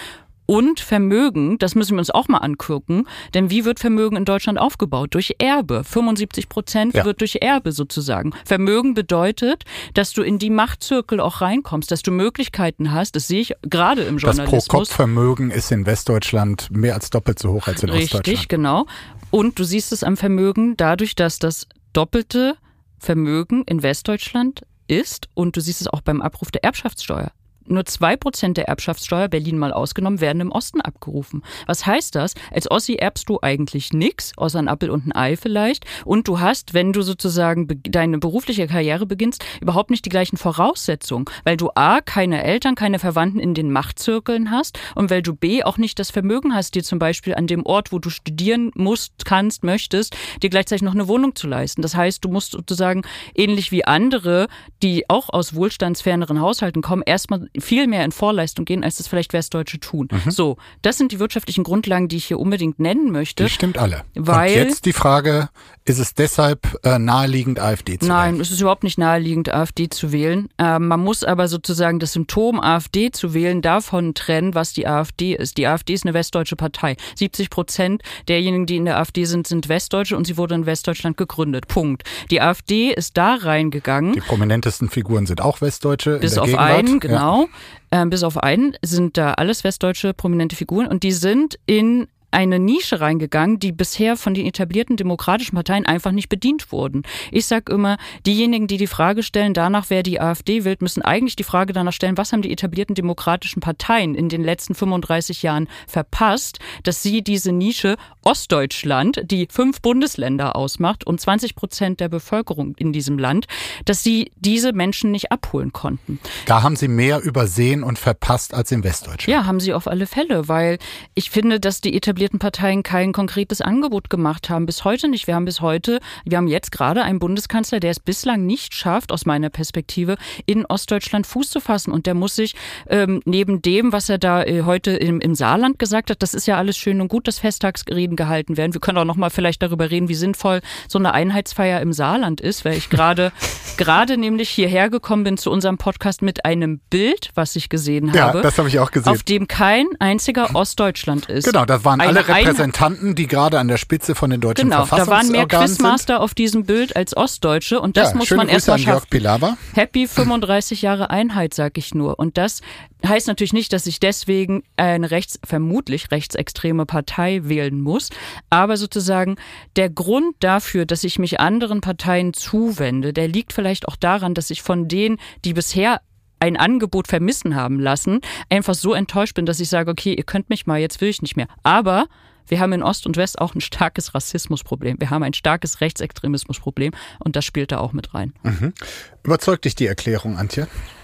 Und Vermögen, das müssen wir uns auch mal angucken, denn wie wird Vermögen in Deutschland aufgebaut? Durch Erbe. fünfundsiebzig Prozent ja. wird durch Erbe sozusagen. Vermögen bedeutet, dass du in die Machtzirkel auch reinkommst, dass du Möglichkeiten hast, das sehe ich gerade im Journalismus. Das Pro-Kopf-Vermögen ist in Westdeutschland mehr als doppelt so hoch als in Richtig, Ostdeutschland. Richtig, genau. Und du siehst es am Vermögen dadurch, dass das doppelte Vermögen in Westdeutschland ist und du siehst es auch beim Abruf der Erbschaftssteuer. Nur zwei Prozent der Erbschaftssteuer, Berlin mal ausgenommen, werden im Osten abgerufen. Was heißt das? Als Ossi erbst du eigentlich nichts, außer ein Appel und ein Ei vielleicht. Und du hast, wenn du sozusagen be- deine berufliche Karriere beginnst, überhaupt nicht die gleichen Voraussetzungen. Weil du A, keine Eltern, keine Verwandten in den Machtzirkeln hast und weil du B, auch nicht das Vermögen hast, dir zum Beispiel an dem Ort, wo du studieren musst, kannst, möchtest, dir gleichzeitig noch eine Wohnung zu leisten. Das heißt, du musst sozusagen ähnlich wie andere, die auch aus wohlstandsferneren Haushalten kommen, erstmal viel mehr in Vorleistung gehen, als das vielleicht Westdeutsche tun. Mhm. So, das sind die wirtschaftlichen Grundlagen, die ich hier unbedingt nennen möchte. Die stimmt alle. Weil, und jetzt die Frage, ist es deshalb äh, naheliegend, AfD zu nein, wählen? Nein, es ist überhaupt nicht naheliegend, AfD zu wählen. Äh, man muss aber sozusagen das Symptom, AfD zu wählen, davon trennen, was die AfD ist. Die AfD ist eine westdeutsche Partei. siebzig Prozent derjenigen, die in der AfD sind, sind Westdeutsche und sie wurde in Westdeutschland gegründet. Punkt. Die AfD ist da reingegangen. Die prominentesten Figuren sind auch Westdeutsche. Bis in der auf Gegenwart. einen, genau. Ja. Ähm, bis auf einen sind da alles westdeutsche prominente Figuren und die sind in eine Nische reingegangen, die bisher von den etablierten demokratischen Parteien einfach nicht bedient wurden. Ich sage immer, diejenigen, die die Frage stellen danach, wer die AfD wählt, müssen eigentlich die Frage danach stellen, was haben die etablierten demokratischen Parteien in den letzten fünfunddreißig Jahren verpasst, dass sie diese Nische Ostdeutschland, die fünf Bundesländer ausmacht und zwanzig Prozent der Bevölkerung in diesem Land, dass sie diese Menschen nicht abholen konnten. Da haben sie mehr übersehen und verpasst als in Westdeutschland. Ja, haben sie auf alle Fälle, weil ich finde, dass die etablierten Parteien kein konkretes Angebot gemacht haben. Bis heute nicht. Wir haben bis heute, wir haben jetzt gerade einen Bundeskanzler, der es bislang nicht schafft, aus meiner Perspektive, in Ostdeutschland Fuß zu fassen. Und der muss sich ähm, neben dem, was er da äh, heute im, im Saarland gesagt hat, das ist ja alles schön und gut, dass Festtagsreden gehalten werden. Wir können auch noch mal vielleicht darüber reden, wie sinnvoll so eine Einheitsfeier im Saarland ist, weil ich gerade gerade nämlich hierher gekommen bin zu unserem Podcast mit einem Bild, was ich gesehen ja, habe. Ja, das habe ich auch gesehen. Auf dem kein einziger Ostdeutschland ist. Genau, das waren Eine alle Repräsentanten, die gerade an der Spitze von den deutschen genau, Verfassungsorganen sind. Genau, da waren mehr Quizmaster auf diesem Bild als Ostdeutsche und das ja, muss man erstmal schaffen. Jörg Pilawa. Happy fünfunddreißig Jahre Einheit, sag ich nur. Und das heißt natürlich nicht, dass ich deswegen eine rechts, vermutlich rechtsextreme Partei wählen muss, aber sozusagen der Grund dafür, dass ich mich anderen Parteien zuwende, der liegt vielleicht auch daran, dass ich von denen, die bisher ein Angebot vermissen haben lassen, einfach so enttäuscht bin, dass ich sage, okay, ihr könnt mich mal, jetzt will ich nicht mehr. Aber wir haben in Ost und West auch ein starkes Rassismusproblem. Wir haben ein starkes Rechtsextremismusproblem und das spielt da auch mit rein. Mhm. Überzeugt dich die Erklärung, Antje?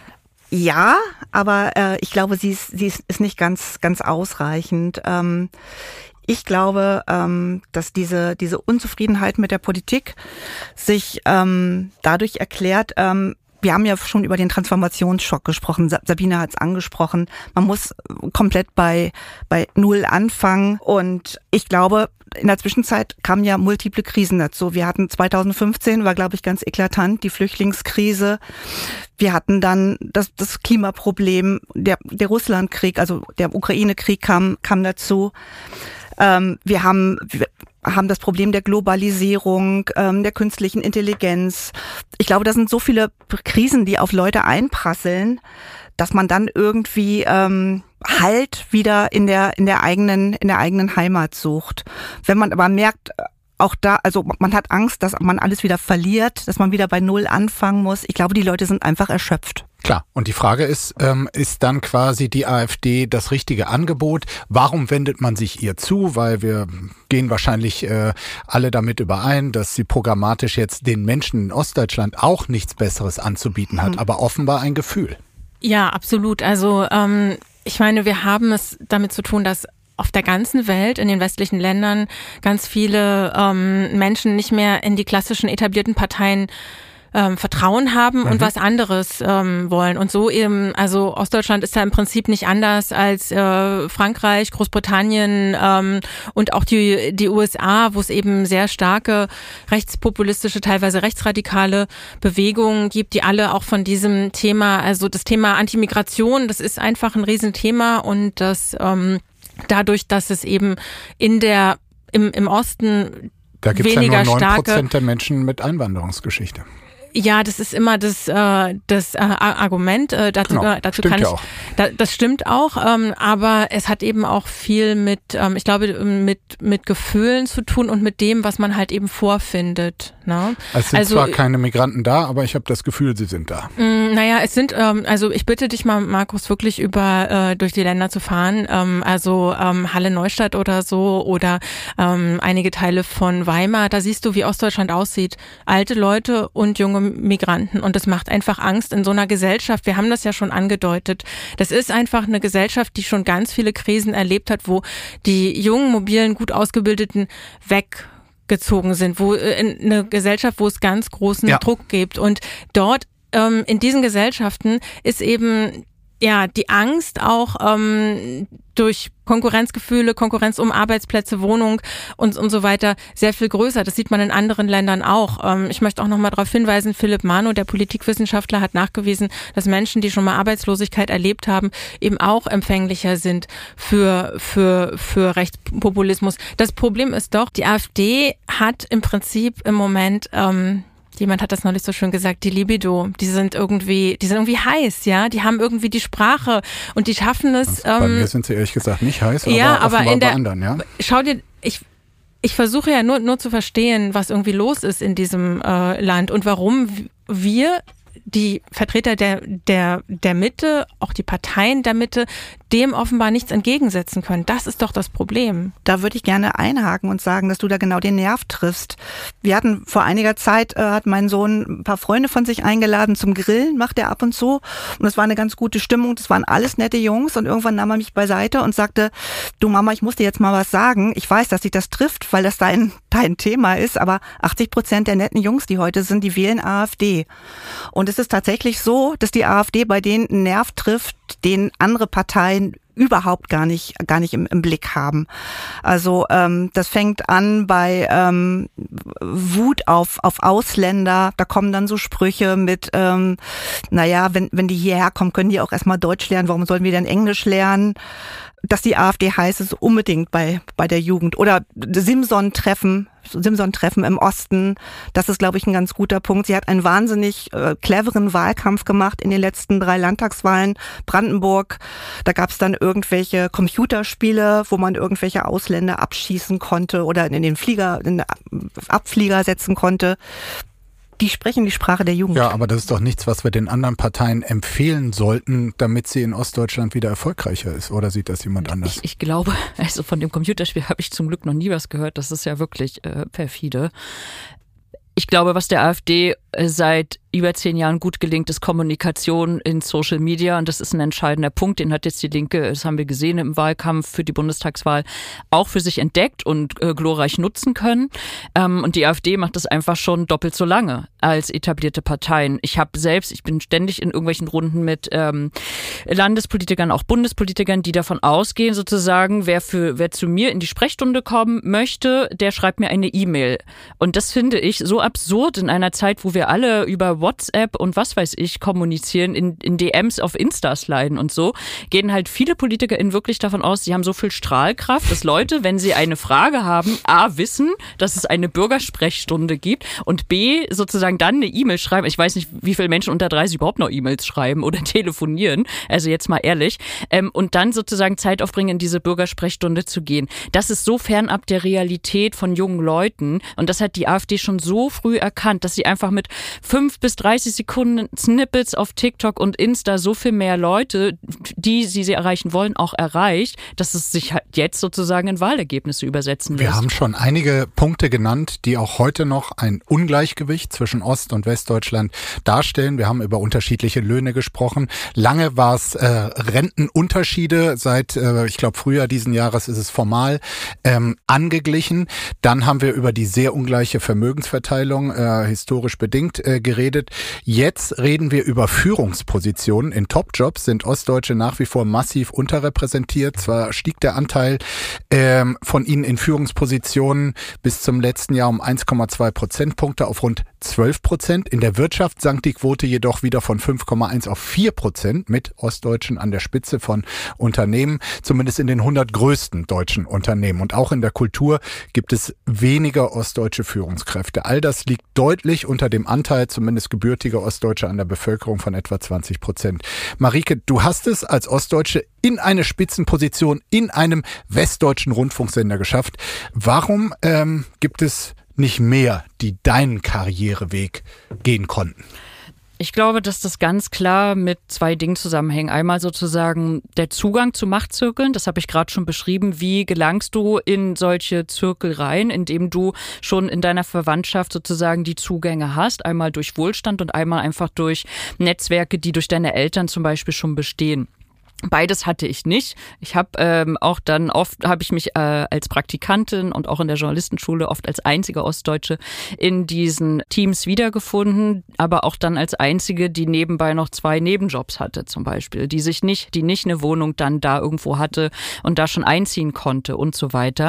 Ja, aber äh, ich glaube, sie ist, sie ist, ist nicht ganz, ganz ausreichend. Ähm, ich glaube, ähm, dass diese, diese Unzufriedenheit mit der Politik sich ähm, dadurch erklärt, ähm, wir haben ja schon über den Transformationsschock gesprochen. Sabine hat es angesprochen. Man muss komplett bei bei Null anfangen. Und ich glaube, in der Zwischenzeit kamen ja multiple Krisen dazu. Wir hatten zweitausendfünfzehn, war, glaube ich, ganz eklatant, die Flüchtlingskrise. Wir hatten dann das, das Klimaproblem, der, der Russlandkrieg, also der Ukraine-Krieg kam, kam dazu. Ähm, wir haben... Wir, haben das Problem der Globalisierung, ähm, der künstlichen Intelligenz. Ich glaube, das sind so viele Krisen, die auf Leute einprasseln, dass man dann irgendwie ähm, Halt wieder in der in der eigenen in der eigenen Heimat sucht. Wenn man aber merkt, auch da, also man hat Angst, dass man alles wieder verliert, dass man wieder bei Null anfangen muss. Ich glaube, die Leute sind einfach erschöpft. Klar. Und die Frage ist, ähm, ist dann quasi die AfD das richtige Angebot? Warum wendet man sich ihr zu? Weil wir gehen wahrscheinlich äh, alle damit überein, dass sie programmatisch jetzt den Menschen in Ostdeutschland auch nichts Besseres anzubieten hat, mhm. aber offenbar ein Gefühl. Ja, absolut. Also ähm, ich meine, wir haben es damit zu tun, dass auf der ganzen Welt, in den westlichen Ländern, ganz viele ähm, Menschen nicht mehr in die klassischen etablierten Parteien ähm, Vertrauen haben mhm. und was anderes ähm, wollen. Und so eben, also Ostdeutschland ist da im Prinzip nicht anders als äh, Frankreich, Großbritannien ähm, und auch die, die U S A, wo es eben sehr starke rechtspopulistische, teilweise rechtsradikale Bewegungen gibt, die alle auch von diesem Thema, also das Thema Antimigration, das ist einfach ein Riesenthema und das ähm, dadurch, dass es eben in der im, im Osten da gibt's weniger ja nur neun Prozent starke der Menschen mit Einwanderungsgeschichte. Ja, das ist immer das, äh, das äh, Argument. Äh, dazu genau. dazu stimmt kann ja ich. auch. Da, das stimmt auch, ähm, aber es hat eben auch viel mit, ähm, ich glaube, mit mit Gefühlen zu tun und mit dem, was man halt eben vorfindet. Ne? Es sind also, zwar keine Migranten da, aber ich habe das Gefühl, sie sind da. Mh, naja, es sind, ähm, also ich bitte dich mal, Markus, wirklich über äh, durch die Länder zu fahren. Ähm, also ähm, Halle-Neustadt oder so oder ähm, einige Teile von Weimar. Da siehst du, wie Ostdeutschland aussieht. Alte Leute und junge Migranten und das macht einfach Angst in so einer Gesellschaft. Wir haben das ja schon angedeutet. Das ist einfach eine Gesellschaft, die schon ganz viele Krisen erlebt hat, wo die jungen, mobilen, gut ausgebildeten weggezogen sind, wo äh, eine Gesellschaft, wo es ganz großen ja. Druck gibt und dort ähm, in diesen Gesellschaften ist eben ja die Angst auch ähm, durch Konkurrenzgefühle, Konkurrenz um Arbeitsplätze, Wohnung und, und so weiter sehr viel größer. Das sieht man in anderen Ländern auch. Ähm, ich möchte auch noch mal darauf hinweisen, Philipp Mano, der Politikwissenschaftler, hat nachgewiesen, dass Menschen, die schon mal Arbeitslosigkeit erlebt haben, eben auch empfänglicher sind für, für, für Rechtspopulismus. Das Problem ist doch, die AfD hat im Prinzip im Moment, ähm, jemand hat das neulich so schön gesagt, die Libido, die sind irgendwie, die sind irgendwie heiß, ja, die haben irgendwie die Sprache und die schaffen es. Also bei ähm, mir sind sie ehrlich gesagt nicht heiß, aber ja, aber in der, bei anderen, ja. Schau dir, ich, ich versuche ja nur, nur zu verstehen, was irgendwie los ist in diesem äh, Land und warum wir, die Vertreter der, der, der Mitte, auch die Parteien der Mitte, dem offenbar nichts entgegensetzen können. Das ist doch das Problem. Da würde ich gerne einhaken und sagen, dass du da genau den Nerv triffst. Wir hatten vor einiger Zeit, äh, hat mein Sohn ein paar Freunde von sich eingeladen zum Grillen, macht er ab und zu. Und es war eine ganz gute Stimmung, das waren alles nette Jungs. Und irgendwann nahm er mich beiseite und sagte, du Mama, ich muss dir jetzt mal was sagen. Ich weiß, dass sich das trifft, weil das dein, dein Thema ist. Aber achtzig Prozent der netten Jungs, die heute sind, die wählen AfD. Und es ist tatsächlich so, dass die AfD bei denen einen Nerv trifft, den andere Parteien überhaupt gar nicht gar nicht im, im Blick haben. Also ähm, das fängt an bei ähm, Wut auf auf Ausländer. Da kommen dann so Sprüche mit, ähm, naja, wenn wenn die hierher kommen, können die auch erstmal Deutsch lernen. Warum sollen wir denn Englisch lernen? Dass die AfD heiß ist, unbedingt bei bei der Jugend. Oder Simson-Treffen, Simson-Treffen im Osten. Das ist, glaube ich, ein ganz guter Punkt. Sie hat einen wahnsinnig äh, cleveren Wahlkampf gemacht in den letzten drei Landtagswahlen. Brandenburg, da gab es dann irgendwelche Computerspiele, wo man irgendwelche Ausländer abschießen konnte oder in den Flieger, in den Abflieger setzen konnte. Die sprechen die Sprache der Jugend. Ja, aber das ist doch nichts, was wir den anderen Parteien empfehlen sollten, damit sie in Ostdeutschland wieder erfolgreicher ist. Oder sieht das jemand anders? Ich, ich glaube, also von dem Computerspiel habe ich zum Glück noch nie was gehört. Das ist ja wirklich äh, perfide. Ich glaube, was der AfD seit über zehn Jahren gut gelingt, ist Kommunikation in Social Media. Und das ist ein entscheidender Punkt. Den hat jetzt die Linke, das haben wir gesehen im Wahlkampf für die Bundestagswahl, auch für sich entdeckt und äh, glorreich nutzen können. Ähm, und die AfD macht das einfach schon doppelt so lange als etablierte Parteien. Ich habe selbst, ich bin ständig in irgendwelchen Runden mit ähm, Landespolitikern, auch Bundespolitikern, die davon ausgehen, sozusagen, wer für wer zu mir in die Sprechstunde kommen möchte, der schreibt mir eine E-Mail. Und das finde ich so absurd in einer Zeit, wo wir alle über WhatsApp und was weiß ich kommunizieren, in, in D Ms auf Insta sliden und so, gehen halt viele PolitikerInnen wirklich davon aus, sie haben so viel Strahlkraft, dass Leute, wenn sie eine Frage haben, A, wissen, dass es eine Bürgersprechstunde gibt und B, sozusagen dann eine E-Mail schreiben. Ich weiß nicht, wie viele Menschen unter dreißig überhaupt noch E-Mails schreiben oder telefonieren, also jetzt mal ehrlich, ähm, und dann sozusagen Zeit aufbringen, in diese Bürgersprechstunde zu gehen. Das ist so fernab der Realität von jungen Leuten und das hat die AfD schon so früh erkannt, dass sie einfach mit fünf bis dreißig Sekunden Snippets auf TikTok und Insta so viel mehr Leute, die sie, sie erreichen wollen, auch erreicht, dass es sich halt jetzt sozusagen in Wahlergebnisse übersetzen lässt. Wir haben schon einige Punkte genannt, die auch heute noch ein Ungleichgewicht zwischen Ost- und Westdeutschland darstellen. Wir haben über unterschiedliche Löhne gesprochen. Lange war es äh, Rentenunterschiede. Seit, äh, ich glaube, Frühjahr diesen Jahres ist es formal ähm, angeglichen. Dann haben wir über die sehr ungleiche Vermögensverteilung äh, historisch bedingt äh, geredet. Jetzt reden wir über Führungspositionen. In Topjobs sind Ostdeutsche nach wie vor massiv unterrepräsentiert. Zwar stieg der Anteil ähm, von ihnen in Führungspositionen bis zum letzten Jahr um eins Komma zwei Prozentpunkte auf rund zwölf Prozent. In der Wirtschaft sank die Quote jedoch wieder von fünf Komma eins auf vier Prozent mit Ostdeutschen an der Spitze von Unternehmen, zumindest in den hundert größten deutschen Unternehmen. Und auch in der Kultur gibt es weniger ostdeutsche Führungskräfte. All das liegt deutlich unter dem Anteil, zumindest gebürtiger Ostdeutsche an der Bevölkerung von etwa zwanzig Prozent. Marike, du hast es als Ostdeutsche in eine Spitzenposition in einem westdeutschen Rundfunksender geschafft. Warum ähm, gibt es nicht mehr, die deinen Karriereweg gehen konnten? Ich glaube, dass das ganz klar mit zwei Dingen zusammenhängt. Einmal sozusagen der Zugang zu Machtzirkeln, das habe ich gerade schon beschrieben. Wie gelangst du in solche Zirkel rein, indem du schon in deiner Verwandtschaft sozusagen die Zugänge hast? Einmal durch Wohlstand und einmal einfach durch Netzwerke, die durch deine Eltern zum Beispiel schon bestehen. Beides hatte ich nicht. Ich habe ähm, auch dann oft, habe ich mich äh, als Praktikantin und auch in der Journalistenschule oft als einzige Ostdeutsche in diesen Teams wiedergefunden, aber auch dann als einzige, die nebenbei noch zwei Nebenjobs hatte zum Beispiel, die sich nicht, die nicht eine Wohnung dann da irgendwo hatte und da schon einziehen konnte und so weiter.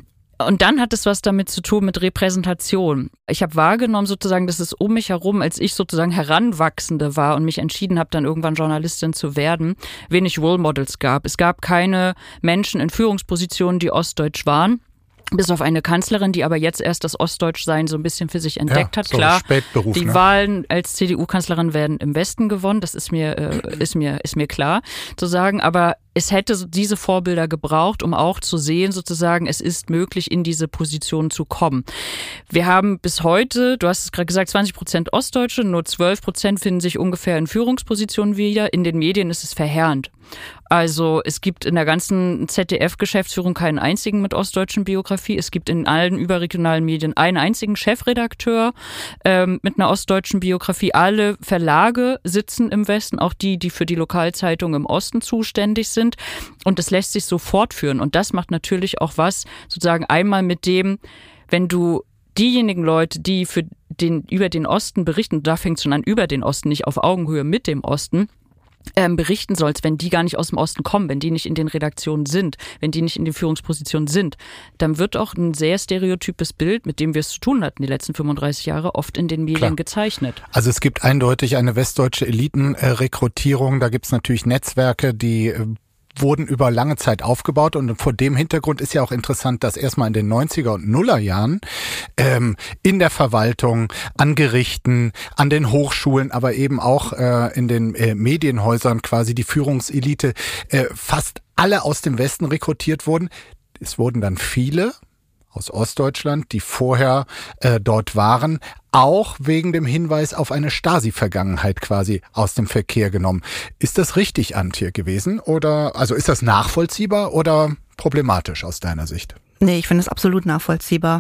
Und dann hat es was damit zu tun mit Repräsentation. Ich habe wahrgenommen sozusagen, dass es um mich herum, als ich sozusagen Heranwachsende war und mich entschieden habe, dann irgendwann Journalistin zu werden, wenig Role Models gab. Es gab keine Menschen in Führungspositionen, die ostdeutsch waren. Bis auf eine Kanzlerin, die aber jetzt erst das Ostdeutschsein so ein bisschen für sich entdeckt ja, hat. So klar, Spätberuf, die ne? Wahlen als C D U-Kanzlerin werden im Westen gewonnen, das ist mir, äh, ist mir, ist mir klar zu sagen. Aber es hätte diese Vorbilder gebraucht, um auch zu sehen, sozusagen, es ist möglich, in diese Position zu kommen. Wir haben bis heute, du hast es gerade gesagt, zwanzig Prozent Ostdeutsche, nur zwölf Prozent finden sich ungefähr in Führungspositionen wieder. In den Medien ist es verheerend. Also es gibt in der ganzen Z D F-Geschäftsführung keinen einzigen mit ostdeutschen Biografie. Es gibt in allen überregionalen Medien einen einzigen Chefredakteur ähm, mit einer ostdeutschen Biografie. Alle Verlage sitzen im Westen, auch die, die für die Lokalzeitung im Osten zuständig sind. Und das lässt sich so fortführen. Und das macht natürlich auch was, sozusagen einmal mit dem, wenn du diejenigen Leute, die für den, über den Osten berichten, da fängt es schon an, über den Osten, nicht auf Augenhöhe mit dem Osten, Ähm, berichten sollst, wenn die gar nicht aus dem Osten kommen, wenn die nicht in den Redaktionen sind, wenn die nicht in den Führungspositionen sind, dann wird auch ein sehr stereotypes Bild, mit dem wir es zu tun hatten die letzten fünfunddreißig Jahre, oft in den Medien Klar. gezeichnet. Also es gibt eindeutig eine westdeutsche Elitenrekrutierung, da gibt es natürlich Netzwerke, die äh, wurden über lange Zeit aufgebaut und vor dem Hintergrund ist ja auch interessant, dass erstmal in den neunziger und Nullerjahren ähm, in der Verwaltung, an Gerichten, an den Hochschulen, aber eben auch äh, in den äh, Medienhäusern quasi die Führungselite äh, fast alle aus dem Westen rekrutiert wurden. Es wurden dann viele aus Ostdeutschland, die vorher äh, dort waren, auch wegen dem Hinweis auf eine Stasi-Vergangenheit quasi aus dem Verkehr genommen. Ist das richtig, Antje, gewesen? Oder, also ist das nachvollziehbar oder problematisch aus deiner Sicht? Nee, ich finde es absolut nachvollziehbar.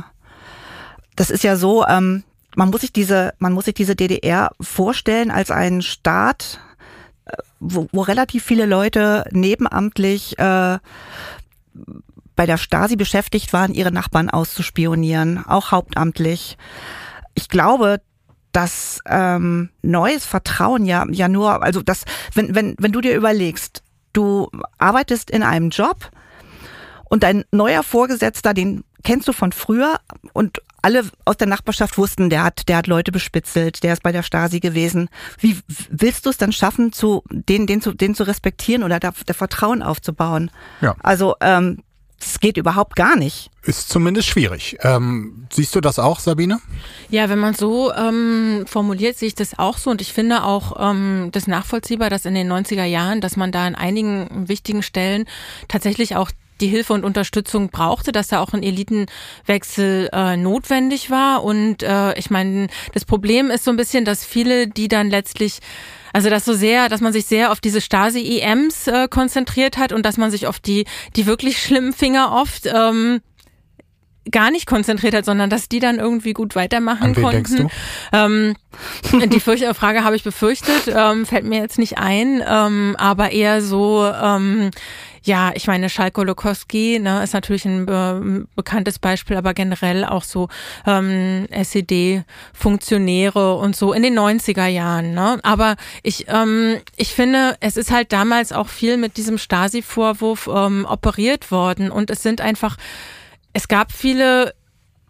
Das ist ja so, ähm, man muss sich diese, man muss sich diese D D R vorstellen als einen Staat, wo, wo relativ viele Leute nebenamtlich äh, bei der Stasi beschäftigt waren, ihre Nachbarn auszuspionieren, auch hauptamtlich. Ich glaube, dass ähm, neues Vertrauen ja ja nur, also das, wenn wenn wenn du dir überlegst, du arbeitest in einem Job und dein neuer Vorgesetzter, den kennst du von früher und alle aus der Nachbarschaft wussten, der hat der hat Leute bespitzelt, der ist bei der Stasi gewesen. Wie willst du es dann schaffen, zu den den zu den zu respektieren oder da, der Vertrauen aufzubauen? Ja. Also ähm, das geht überhaupt gar nicht. Ist zumindest schwierig. Ähm, siehst du das auch, Sabine? Ja, wenn man so ähm, formuliert, sehe ich das auch so. Und ich finde auch ähm, das nachvollziehbar, dass in den neunziger Jahren, dass man da an einigen wichtigen Stellen tatsächlich auch die Hilfe und Unterstützung brauchte, dass da auch ein Elitenwechsel äh, notwendig war. Und äh, ich meine, das Problem ist so ein bisschen, dass viele, die dann letztlich Also dass so sehr, dass man sich sehr auf diese Stasi-E Ms äh, konzentriert hat und dass man sich auf die die wirklich schlimmen Finger oft ähm, gar nicht konzentriert hat, sondern dass die dann irgendwie gut weitermachen An wen konnten. Denkst du? Ähm, die Fürch- Frage habe ich befürchtet, ähm, fällt mir jetzt nicht ein, ähm, aber eher so, ähm, ja, ich meine, Schalk-Golokowski, ne, ist natürlich ein äh, bekanntes Beispiel, aber generell auch so ähm, S E D-Funktionäre und so in den neunziger Jahren. Ne? Aber ich, ähm, ich finde, es ist halt damals auch viel mit diesem Stasi-Vorwurf ähm, operiert worden und es sind einfach, es gab viele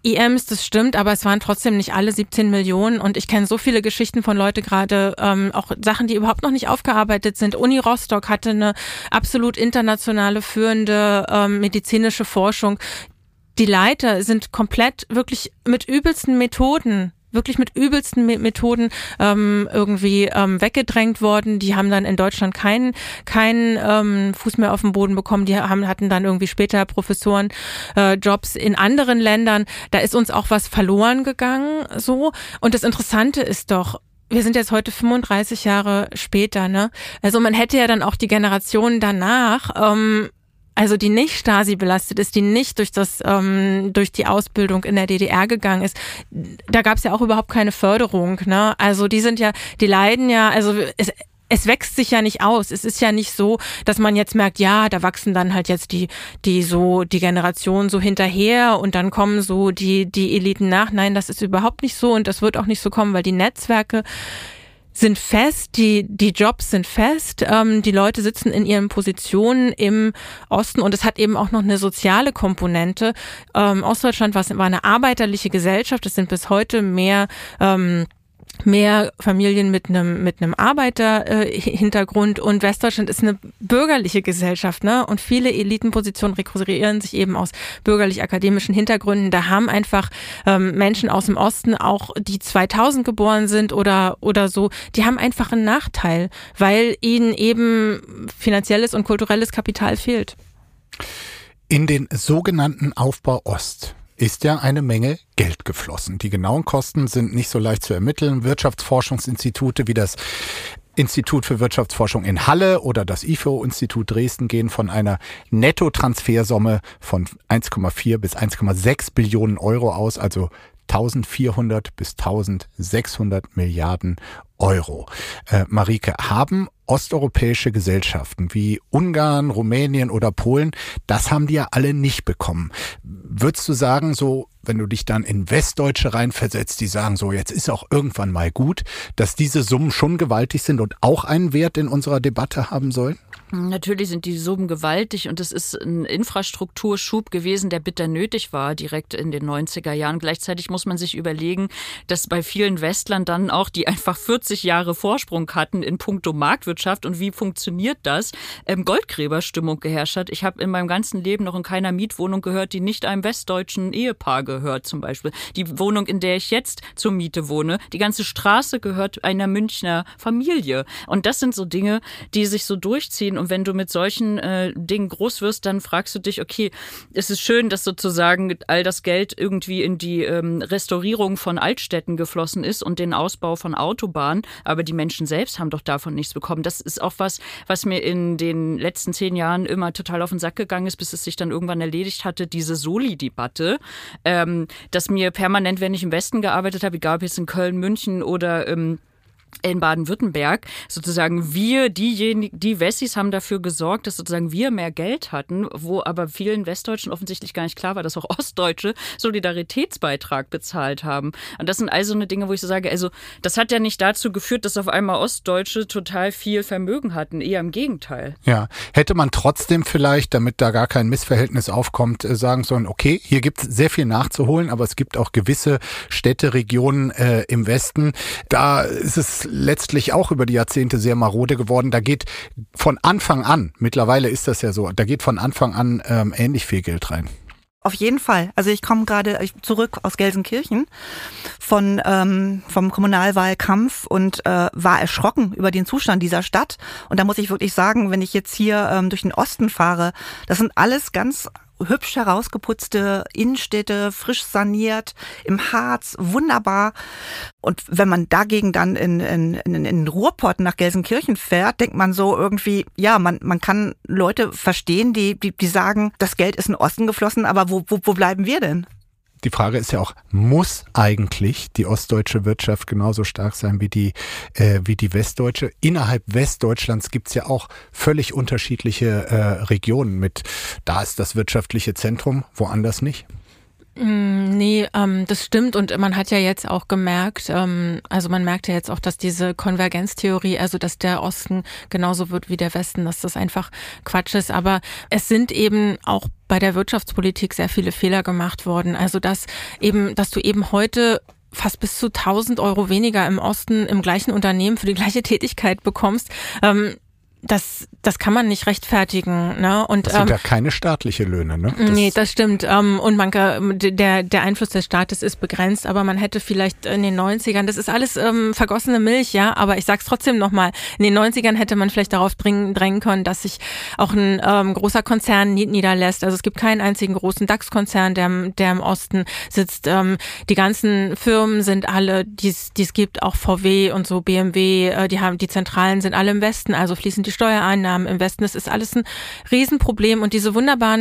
I Ms, das stimmt, aber es waren trotzdem nicht alle siebzehn Millionen und ich kenne so viele Geschichten von Leuten gerade, ähm, auch Sachen, die überhaupt noch nicht aufgearbeitet sind. Uni Rostock hatte eine absolut internationale führende ähm, medizinische Forschung. Die Leiter sind komplett wirklich mit übelsten Methoden wirklich mit übelsten Methoden ähm, irgendwie ähm, weggedrängt worden. Die haben dann in Deutschland keinen keinen ähm, Fuß mehr auf den Boden bekommen. Die haben hatten dann irgendwie später Professoren äh, Jobs in anderen Ländern. Da ist uns auch was verloren gegangen, so. Und das Interessante ist doch, wir sind jetzt heute fünfunddreißig Jahre später, ne? Also man hätte ja dann auch die Generation danach, ähm, also die nicht Stasi belastet ist, die nicht durch das ähm, durch die Ausbildung in der D D R gegangen ist, da gab es ja auch überhaupt keine Förderung, ne? Also die sind ja, die leiden ja, also es, es wächst sich ja nicht aus. Es ist ja nicht so, dass man jetzt merkt, ja, da wachsen dann halt jetzt die die so die Generation so hinterher und dann kommen so die die Eliten nach. Nein, das ist überhaupt nicht so und das wird auch nicht so kommen, weil die Netzwerke sind fest, die die Jobs sind fest, ähm, die Leute sitzen in ihren Positionen im Osten und es hat eben auch noch eine soziale Komponente. Ähm, Ostdeutschland war, war eine arbeiterliche Gesellschaft, es sind bis heute mehr ähm, mehr Familien mit einem mit einem Arbeiterhintergrund äh, und Westdeutschland ist eine bürgerliche Gesellschaft, ne? Und viele Elitenpositionen rekrutieren sich eben aus bürgerlich-akademischen Hintergründen. Da haben einfach ähm, Menschen aus dem Osten, auch die zweitausend geboren sind oder oder so, die haben einfach einen Nachteil, weil ihnen eben finanzielles und kulturelles Kapital fehlt. In den sogenannten Aufbau Ost ist ja eine Menge Geld geflossen. Die genauen Kosten sind nicht so leicht zu ermitteln. Wirtschaftsforschungsinstitute wie das Institut für Wirtschaftsforschung in Halle oder das I F O-Institut Dresden gehen von einer Nettotransfersumme von eins Komma vier bis eins Komma sechs Billionen Euro aus, also eintausendvierhundert bis eintausendsechshundert Milliarden Euro. Äh, Marike, haben osteuropäische Gesellschaften wie Ungarn, Rumänien oder Polen, das haben die ja alle nicht bekommen. Würdest du sagen, so, wenn du dich dann in Westdeutsche reinversetzt, die sagen so, jetzt ist auch irgendwann mal gut, dass diese Summen schon gewaltig sind und auch einen Wert in unserer Debatte haben sollen? Natürlich sind die Summen gewaltig und es ist ein Infrastrukturschub gewesen, der bitter nötig war, direkt in den neunziger Jahren. Gleichzeitig muss man sich überlegen, dass bei vielen Westlern dann auch, die einfach vierzig Jahre Vorsprung hatten in puncto Marktwirtschaft und wie funktioniert das, ähm, Goldgräberstimmung geherrscht hat. Ich habe in meinem ganzen Leben noch in keiner Mietwohnung gehört, die nicht einem westdeutschen Ehepaar gehört zum Beispiel. Die Wohnung, in der ich jetzt zur Miete wohne, die ganze Straße gehört einer Münchner Familie. Und das sind so Dinge, die sich so durchziehen. Und wenn du mit solchen äh, Dingen groß wirst, dann fragst du dich, okay, es ist schön, dass sozusagen all das Geld irgendwie in die ähm, Restaurierung von Altstädten geflossen ist und den Ausbau von Autobahnen, aber die Menschen selbst haben doch davon nichts bekommen. Das ist auch was, was mir in den letzten zehn Jahren immer total auf den Sack gegangen ist, bis es sich dann irgendwann erledigt hatte, diese Soli-Debatte, ähm, dass mir permanent, wenn ich im Westen gearbeitet habe, egal ob jetzt in Köln, München oder ähm, in Baden-Württemberg, sozusagen wir, diejenigen, die Wessis haben dafür gesorgt, dass sozusagen wir mehr Geld hatten, wo aber vielen Westdeutschen offensichtlich gar nicht klar war, dass auch Ostdeutsche Solidaritätsbeitrag bezahlt haben. Und das sind also eine Dinge, wo ich so sage, also das hat ja nicht dazu geführt, dass auf einmal Ostdeutsche total viel Vermögen hatten, eher im Gegenteil. Ja, hätte man trotzdem vielleicht, damit da gar kein Missverhältnis aufkommt, sagen sollen, okay, hier gibt es sehr viel nachzuholen, aber es gibt auch gewisse Städte, Regionen äh, im Westen, da ist es letztlich auch über die Jahrzehnte sehr marode geworden. Da geht von Anfang an, mittlerweile ist das ja so, da geht von Anfang an ähm, ähnlich viel Geld rein. Auf jeden Fall. Also ich komme gerade zurück aus Gelsenkirchen von ähm, vom Kommunalwahlkampf und äh, war erschrocken über den Zustand dieser Stadt. Und da muss ich wirklich sagen, wenn ich jetzt hier ähm, durch den Osten fahre, das sind alles ganz hübsch herausgeputzte Innenstädte, frisch saniert, im Harz, wunderbar. Und wenn man dagegen dann in, in, in, in den Ruhrpott nach Gelsenkirchen fährt, denkt man so irgendwie, ja, man, man kann Leute verstehen, die, die, die sagen, das Geld ist in den Osten geflossen, aber wo, wo, wo bleiben wir denn? Die Frage ist ja auch, muss eigentlich die ostdeutsche Wirtschaft genauso stark sein wie die, äh, wie die westdeutsche? Innerhalb Westdeutschlands gibt's ja auch völlig unterschiedliche äh, Regionen mit, da ist das wirtschaftliche Zentrum, woanders nicht. Nee, ähm, das stimmt und man hat ja jetzt auch gemerkt, ähm, also man merkt ja jetzt auch, dass diese Konvergenztheorie, also dass der Osten genauso wird wie der Westen, dass das einfach Quatsch ist, aber es sind eben auch bei der Wirtschaftspolitik sehr viele Fehler gemacht worden, also dass eben, dass du eben heute fast bis zu tausend Euro weniger im Osten im gleichen Unternehmen für die gleiche Tätigkeit bekommst, ähm, Das, das kann man nicht rechtfertigen, ne? Und das sind ähm, ja keine staatliche Löhne, ne? Das nee, das stimmt. Ähm, und man kann, der der Einfluss des Staates ist begrenzt, aber man hätte vielleicht in den neunzigern, das ist alles ähm, vergossene Milch, ja. Aber ich sag's trotzdem nochmal: In den neunzigern hätte man vielleicht darauf drängen, drängen können, dass sich auch ein ähm, großer Konzern niederlässt. Also es gibt keinen einzigen großen DAX-Konzern, der der im Osten sitzt. Ähm, die ganzen Firmen sind alle, die es gibt, auch V W und so, B M W. Äh, die haben die Zentralen sind alle im Westen, also fließen die Steuereinnahmen im Westen. Das ist alles ein Riesenproblem und diese wunderbaren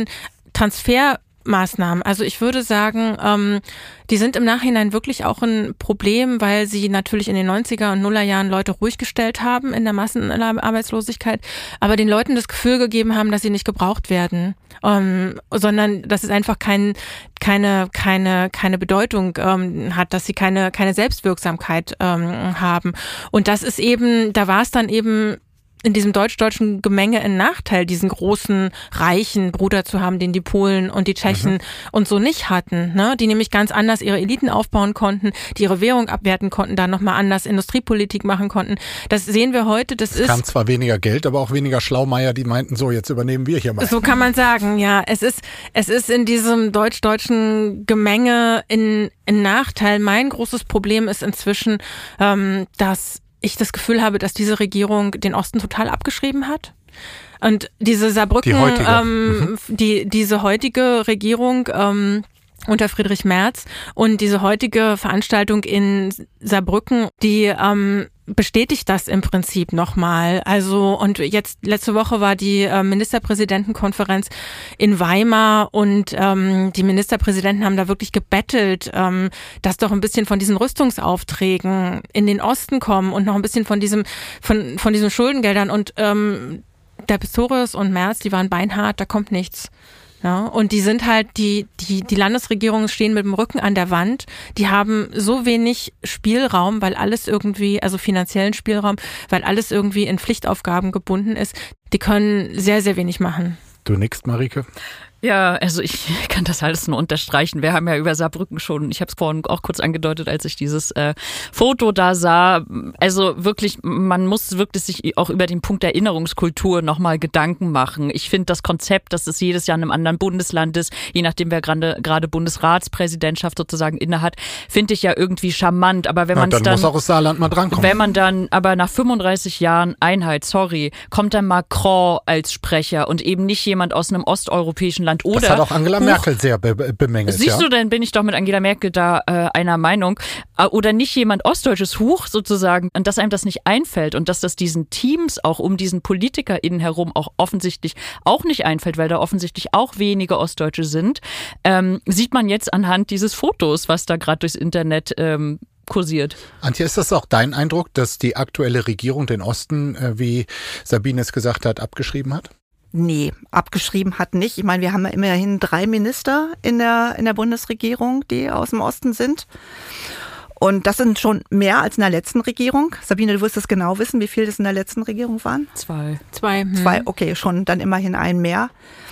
Transfermaßnahmen, also ich würde sagen, ähm, die sind im Nachhinein wirklich auch ein Problem, weil sie natürlich in den neunziger und Nullerjahren Leute ruhig gestellt haben in der Massenarbeitslosigkeit, aber den Leuten das Gefühl gegeben haben, dass sie nicht gebraucht werden, ähm, sondern dass es einfach kein, keine, keine, keine Bedeutung ähm, hat, dass sie keine, keine Selbstwirksamkeit ähm, haben. Und das ist eben, da war es dann eben in diesem deutsch-deutschen Gemenge ein Nachteil, diesen großen, reichen Bruder zu haben, den die Polen und die Tschechen mhm. und so nicht hatten, ne? Die nämlich ganz anders ihre Eliten aufbauen konnten, die ihre Währung abwerten konnten, da nochmal anders Industriepolitik machen konnten. Das sehen wir heute, das es ist... Es kam zwar weniger Geld, aber auch weniger Schlaumeier, die meinten, so, jetzt übernehmen wir hier mal. So kann man sagen, ja. Es ist, es ist in diesem deutsch-deutschen Gemenge ein, ein Nachteil. Mein großes Problem ist inzwischen, ähm, dass ich das Gefühl habe, dass diese Regierung den Osten total abgeschrieben hat. Und diese Saarbrücken, die heutige, ähm, mhm. die, diese heutige Regierung ähm, unter Friedrich Merz und diese heutige Veranstaltung in Saarbrücken, die ähm, bestätigt das im Prinzip nochmal. Also, und jetzt, letzte Woche war die äh, Ministerpräsidentenkonferenz in Weimar und ähm, die Ministerpräsidenten haben da wirklich gebettelt, ähm, dass doch ein bisschen von diesen Rüstungsaufträgen in den Osten kommen und noch ein bisschen von diesem, von, von diesen Schuldengeldern und ähm, der Pistorius und Merz, die waren beinhart, da kommt nichts. Ja, und die sind halt, die, die, die Landesregierungen stehen mit dem Rücken an der Wand. Die haben so wenig Spielraum, weil alles irgendwie, also finanziellen Spielraum, weil alles irgendwie in Pflichtaufgaben gebunden ist. Die können sehr, sehr wenig machen. Du nickst, Marike? Ja, also ich kann das alles nur unterstreichen. Wir haben ja über Saarbrücken schon, ich habe es vorhin auch kurz angedeutet, als ich dieses äh, Foto da sah. Also wirklich, man muss wirklich sich auch über den Punkt der Erinnerungskultur nochmal Gedanken machen. Ich finde das Konzept, dass es jedes Jahr in einem anderen Bundesland ist, je nachdem wer gerade gerade Bundesratspräsidentschaft sozusagen innehat, finde ich ja irgendwie charmant. Aber wenn man dann, dann muss auch das Saarland mal drankommen. Wenn man dann aber nach fünfunddreißig Jahren Einheit, sorry, kommt dann Macron als Sprecher und eben nicht jemand aus einem osteuropäischen Land. Oder, das hat auch Angela huch, Merkel sehr be- bemängelt. Siehst ja? du, dann bin ich doch mit Angela Merkel da äh, einer Meinung. Oder nicht jemand Ostdeutsches, huch sozusagen, und dass einem das nicht einfällt und dass das diesen Teams auch um diesen PolitikerInnen herum auch offensichtlich auch nicht einfällt, weil da offensichtlich auch wenige Ostdeutsche sind, ähm, sieht man jetzt anhand dieses Fotos, was da gerade durchs Internet ähm, kursiert. Antje, ist das auch dein Eindruck, dass die aktuelle Regierung den Osten, äh, wie Sabine es gesagt hat, abgeschrieben hat? Nee, abgeschrieben hat nicht. Ich meine, wir haben ja immerhin drei Minister in der, in der Bundesregierung, die aus dem Osten sind. Und das sind schon mehr als in der letzten Regierung. Sabine, du wirst das genau wissen, wie viel das in der letzten Regierung waren? Zwei. Zwei. Hm. Zwei, okay, schon dann immerhin ein mehr.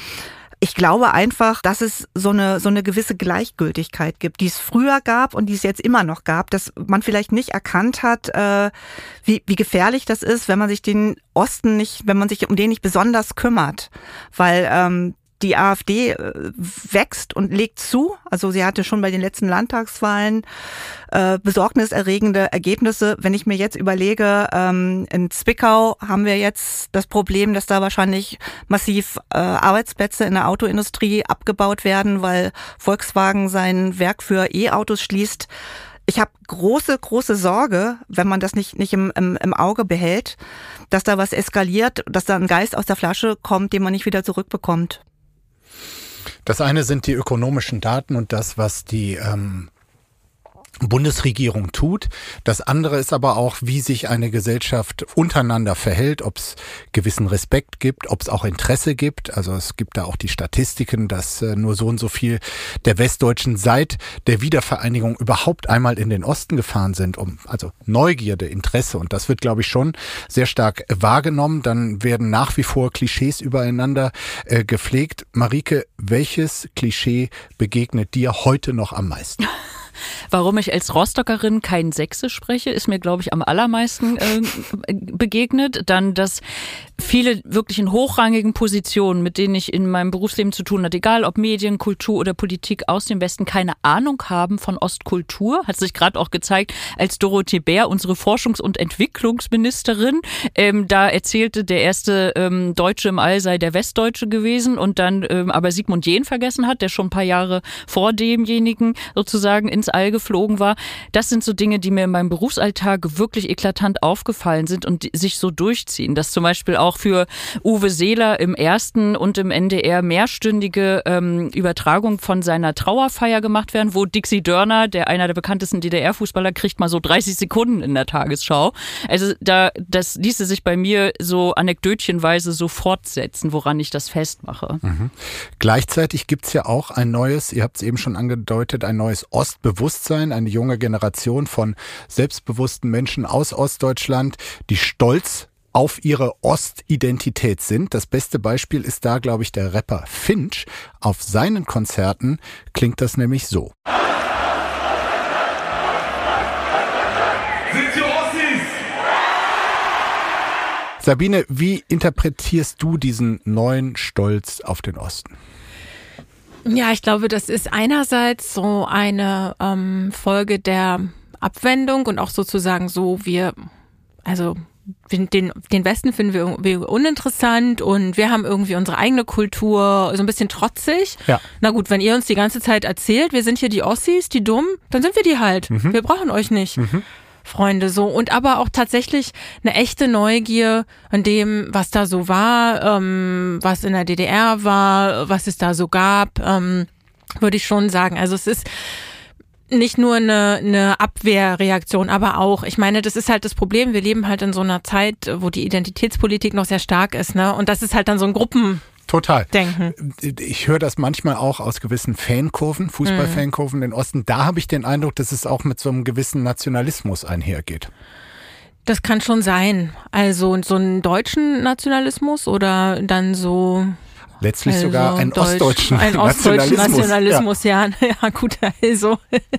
Ich glaube einfach, dass es so eine, so eine gewisse Gleichgültigkeit gibt, die es früher gab und die es jetzt immer noch gab, dass man vielleicht nicht erkannt hat, äh, wie, wie gefährlich das ist, wenn man sich den Osten nicht, wenn man sich um den nicht besonders kümmert, weil ähm, die AfD wächst und legt zu. Also sie hatte schon bei den letzten Landtagswahlen äh, besorgniserregende Ergebnisse. Wenn ich mir jetzt überlege, ähm, in Zwickau haben wir jetzt das Problem, dass da wahrscheinlich massiv äh, Arbeitsplätze in der Autoindustrie abgebaut werden, weil Volkswagen sein Werk für E-Autos schließt. Ich habe große, große Sorge, wenn man das nicht, nicht im, im, im Auge behält, dass da was eskaliert, dass da ein Geist aus der Flasche kommt, den man nicht wieder zurückbekommt. Das eine sind die ökonomischen Daten und das, was die ähm, Bundesregierung tut. Das andere ist aber auch, wie sich eine Gesellschaft untereinander verhält, ob es gewissen Respekt gibt, ob es auch Interesse gibt. Also es gibt da auch die Statistiken, dass äh, nur so und so viel der Westdeutschen seit der Wiedervereinigung überhaupt einmal in den Osten gefahren sind. Um, also Neugierde, Interesse. Und das wird, glaube ich, schon sehr stark wahrgenommen. Dann werden nach wie vor Klischees übereinander äh, gepflegt. Marike, welches Klischee begegnet dir heute noch am meisten? Warum ich als Rostockerin kein Sächsisch spreche, ist mir, glaube ich, am allermeisten äh, begegnet. Dann, dass viele wirklich in hochrangigen Positionen, mit denen ich in meinem Berufsleben zu tun hatte, egal ob Medien, Kultur oder Politik aus dem Westen, keine Ahnung haben von Ostkultur. Hat sich gerade auch gezeigt, als Dorothee Bär, unsere Forschungs- und Entwicklungsministerin, ähm, da erzählte, der erste ähm, Deutsche im All sei der Westdeutsche gewesen und dann ähm, aber Sigmund Jähn vergessen hat, der schon ein paar Jahre vor demjenigen sozusagen ins All geflogen war. Das sind so Dinge, die mir in meinem Berufsalltag wirklich eklatant aufgefallen sind und sich so durchziehen. Dass zum Beispiel auch für Uwe Seeler im ersten und im N D R mehrstündige ähm, Übertragung von seiner Trauerfeier gemacht werden, wo Dixie Dörner, der einer der bekanntesten D D R-Fußballer, kriegt mal so dreißig Sekunden in der Tagesschau. Also da, das ließe sich bei mir so anekdötchenweise so fortsetzen, woran ich das festmache. Mhm. Gleichzeitig gibt's ja auch ein neues, ihr habt es eben schon angedeutet, ein neues Ostbewusstsein. Bewusstsein, eine junge Generation von selbstbewussten Menschen aus Ostdeutschland, die stolz auf ihre Ostidentität sind. Das beste Beispiel ist da, glaube ich, der Rapper Finch. Auf seinen Konzerten klingt das nämlich so. Sind ihr Ossis? Sabine, wie interpretierst du diesen neuen Stolz auf den Osten? Ja, ich glaube, das ist einerseits so eine ähm, Folge der Abwendung und auch sozusagen so, wir, also den, den Westen finden wir irgendwie uninteressant und wir haben irgendwie unsere eigene Kultur, so ein bisschen trotzig. Ja. Na gut, wenn ihr uns die ganze Zeit erzählt, wir sind hier die Ossis, die Dummen, dann sind wir die halt. Mhm. Wir brauchen euch nicht. Mhm. Freunde, so. Und aber auch tatsächlich eine echte Neugier an dem, was da so war, ähm, was in der D D R war, was es da so gab, ähm, würde ich schon sagen. Also es ist nicht nur eine, eine Abwehrreaktion, aber auch, ich meine, das ist halt das Problem, wir leben halt in so einer Zeit, wo die Identitätspolitik noch sehr stark ist, ne? Und das ist halt dann so ein Gruppen Total. Denken. Ich höre das manchmal auch aus gewissen Fankurven, Fußballfankurven in den Osten. Da habe ich den Eindruck, dass es auch mit so einem gewissen Nationalismus einhergeht. Das kann schon sein. Also so einen deutschen Nationalismus oder dann so... Letztlich also sogar einen Deutsch, ostdeutschen ein ostdeutschen Nationalismus. Nationalismus, ja. Ja, ja gut, also...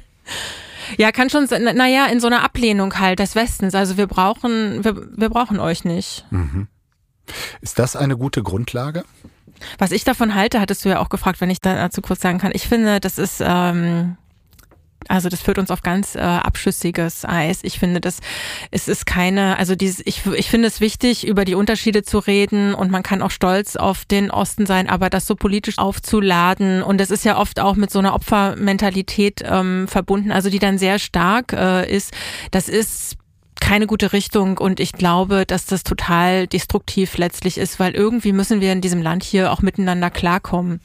Ja, kann schon sein, naja, in so einer Ablehnung halt des Westens. Also wir brauchen, wir, wir brauchen euch nicht. Mhm. Ist das eine gute Grundlage? Was ich davon halte, hattest du ja auch gefragt, wenn ich dazu kurz sagen kann. Ich finde, das ist, ähm, also das führt uns auf ganz äh, abschüssiges Eis. Ich finde, das es ist keine, also dieses, ich, ich finde es wichtig, über die Unterschiede zu reden und man kann auch stolz auf den Osten sein, aber das so politisch aufzuladen und das ist ja oft auch mit so einer Opfermentalität ähm, verbunden, also die dann sehr stark äh, ist. Das ist keine gute Richtung und ich glaube, dass das total destruktiv letztlich ist, weil irgendwie müssen wir in diesem Land hier auch miteinander klarkommen.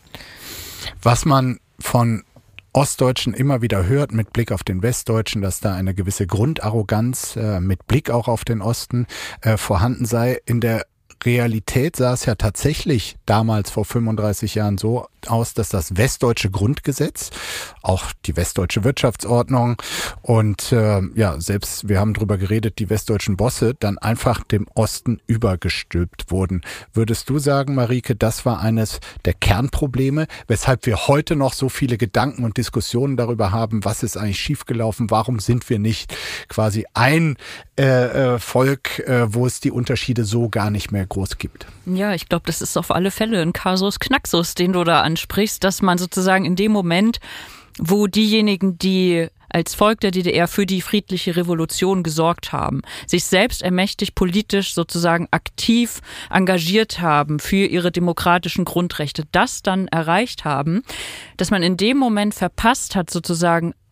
Was man von Ostdeutschen immer wieder hört mit Blick auf den Westdeutschen, dass da eine gewisse Grundarroganz äh, mit Blick auch auf den Osten äh, vorhanden sei. In der Realität sah es ja tatsächlich damals vor fünfunddreißig Jahren so aus, dass das westdeutsche Grundgesetz, auch die westdeutsche Wirtschaftsordnung und äh, ja, selbst, wir haben drüber geredet, die westdeutschen Bosse dann einfach dem Osten übergestülpt wurden. Würdest du sagen, Marike, das war eines der Kernprobleme, weshalb wir heute noch so viele Gedanken und Diskussionen darüber haben, was ist eigentlich schiefgelaufen, warum sind wir nicht quasi ein äh, äh, Volk, äh, wo es die Unterschiede so gar nicht mehr groß gibt? Ja, ich glaube, das ist auf alle Fälle ein Kasus Knaxus, den du da ansprichst, dass man sozusagen in dem Moment, wo diejenigen, die als Volk der D D R für die friedliche Revolution gesorgt haben, sich selbst ermächtigt politisch sozusagen aktiv engagiert haben für ihre demokratischen Grundrechte, das dann erreicht haben, dass man in dem Moment verpasst hat, sozusagen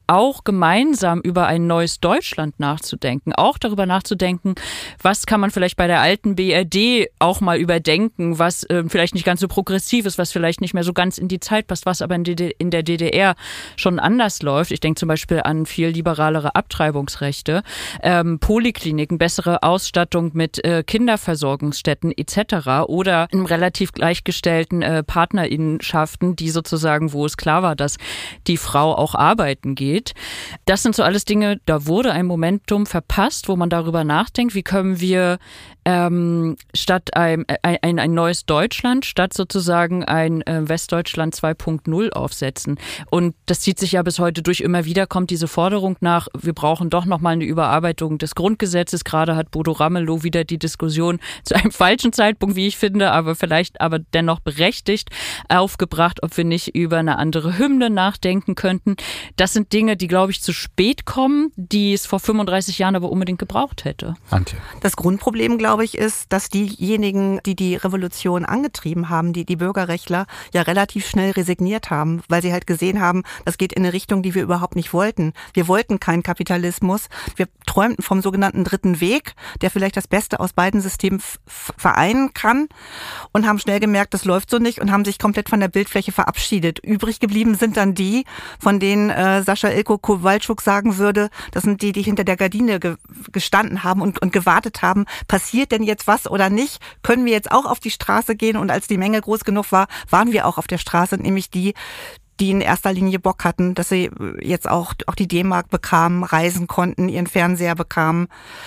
auch gemeinsam über ein neues Deutschland nachzudenken, auch darüber nachzudenken, was kann man vielleicht bei der alten B R D auch mal überdenken, was äh, vielleicht nicht ganz so progressiv ist, was vielleicht nicht mehr so ganz in die Zeit passt, was aber in, D D- in der D D R schon anders läuft. Ich denke zum Beispiel an viel liberalere Abtreibungsrechte, ähm, Polikliniken, bessere Ausstattung mit äh, Kinderversorgungsstätten et cetera oder einem relativ gleichgestellten äh, Partnerinnenschaften, die sozusagen, wo es klar war, dass die Frau auch arbeiten geht. Das sind so alles Dinge, da wurde ein Momentum verpasst, wo man darüber nachdenkt, wie können wir ähm, statt ein, ein, ein neues Deutschland, statt sozusagen ein äh, Westdeutschland zwei Punkt null aufsetzen. Und das zieht sich ja bis heute durch. Immer wieder kommt diese Forderung nach, wir brauchen doch nochmal eine Überarbeitung des Grundgesetzes. Gerade hat Bodo Ramelow wieder die Diskussion zu einem falschen Zeitpunkt, wie ich finde, aber vielleicht aber dennoch berechtigt aufgebracht, ob wir nicht über eine andere Hymne nachdenken könnten. Das sind Dinge, die, glaube ich, zu spät kommen, die es vor fünfunddreißig Jahren aber unbedingt gebraucht hätte. Antje. Das Grundproblem, glaube ich, ist, dass diejenigen, die die Revolution angetrieben haben, die die Bürgerrechtler, ja relativ schnell resigniert haben, weil sie halt gesehen haben, das geht in eine Richtung, die wir überhaupt nicht wollten. Wir wollten keinen Kapitalismus. Wir träumten vom sogenannten dritten Weg, der vielleicht das Beste aus beiden Systemen f- vereinen kann und haben schnell gemerkt, das läuft so nicht und haben sich komplett von der Bildfläche verabschiedet. Übrig geblieben sind dann die, von denen äh, Sascha Ilko Kowalczuk sagen würde, das sind die, die hinter der Gardine ge- gestanden haben und, und gewartet haben, passiert denn jetzt was oder nicht? Können wir jetzt auch auf die Straße gehen? Und als die Menge groß genug war, waren wir auch auf der Straße, nämlich die, die in erster Linie Bock hatten, dass sie jetzt auch, auch die D-Mark bekamen, reisen konnten, ihren Fernseher bekamen.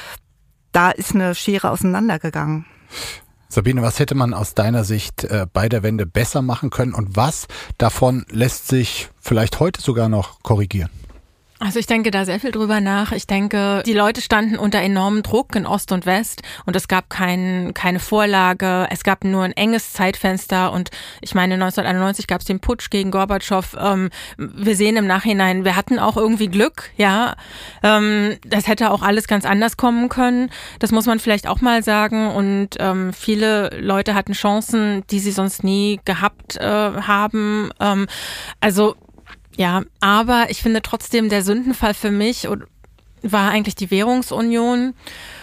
Da ist eine Schere auseinandergegangen. Sabine, was hätte man aus deiner Sicht äh, bei der Wende besser machen können und was davon lässt sich vielleicht heute sogar noch korrigieren? Also ich denke da sehr viel drüber nach. Ich denke, die Leute standen unter enormem Druck in Ost und West und es gab kein, keine Vorlage. Es gab nur ein enges Zeitfenster und ich meine, neunzehnhunderteinundneunzig gab es den Putsch gegen Gorbatschow. Ähm, wir sehen im Nachhinein, wir hatten auch irgendwie Glück, ja. Ähm, das hätte auch alles ganz anders kommen können. Das muss man vielleicht auch mal sagen und ähm, viele Leute hatten Chancen, die sie sonst nie gehabt äh, haben. Ähm, also Ja, aber ich finde trotzdem, der Sündenfall für mich war eigentlich die Währungsunion,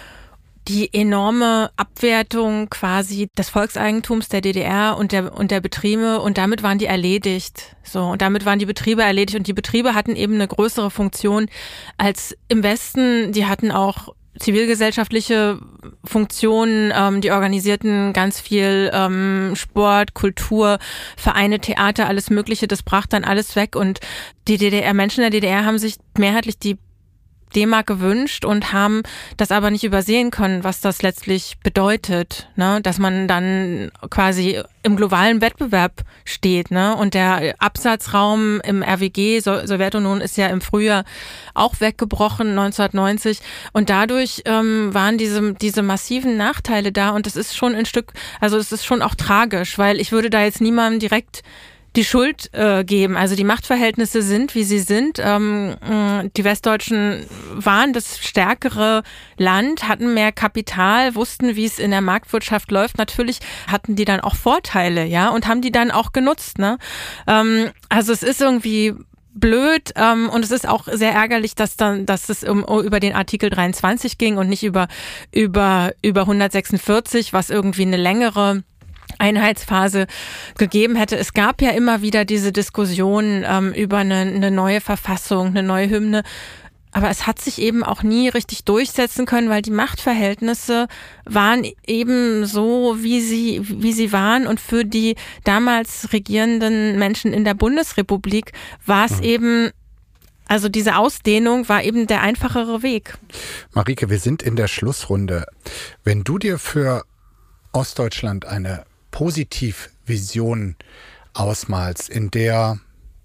die enorme Abwertung quasi des Volkseigentums der D D R und der und der Betriebe und damit waren die erledigt. So, und damit waren die Betriebe erledigt und die Betriebe hatten eben eine größere Funktion als im Westen. Die hatten auch zivilgesellschaftliche Funktionen, ähm, die organisierten ganz viel ähm, Sport, Kultur, Vereine, Theater, alles Mögliche, das brach dann alles weg und die D D R, Menschen der D D R haben sich mehrheitlich die D-Mark gewünscht und haben das aber nicht übersehen können, was das letztlich bedeutet, ne, dass man dann quasi im globalen Wettbewerb steht, ne, und der Absatzraum im R W G, so- Sowjetunion, ist ja im Frühjahr auch weggebrochen, neunzehnhundertneunzig, und dadurch ähm, waren diese diese massiven Nachteile da und das ist schon ein Stück, also es ist schon auch tragisch, weil ich würde da jetzt niemandem direkt die Schuld äh, geben. Also die Machtverhältnisse sind, wie sie sind. Ähm, die Westdeutschen waren das stärkere Land, hatten mehr Kapital, wussten, wie es in der Marktwirtschaft läuft. Natürlich hatten die dann auch Vorteile, ja, und haben die dann auch genutzt, ne? Ähm, also es ist irgendwie blöd ähm, und es ist auch sehr ärgerlich, dass dann, dass es um, über den Artikel dreiundzwanzig ging und nicht über über über hundertsechsundvierzig, was irgendwie eine längere Einheitsphase gegeben hätte. Es gab ja immer wieder diese Diskussion ähm, über eine, eine neue Verfassung, eine neue Hymne. Aber es hat sich eben auch nie richtig durchsetzen können, weil die Machtverhältnisse waren eben so, wie sie, wie sie waren. Und für die damals regierenden Menschen in der Bundesrepublik war es mhm. eben, also diese Ausdehnung war eben der einfachere Weg. Marike, wir sind in der Schlussrunde. Wenn du dir für Ostdeutschland eine Positivvision ausmalst, in der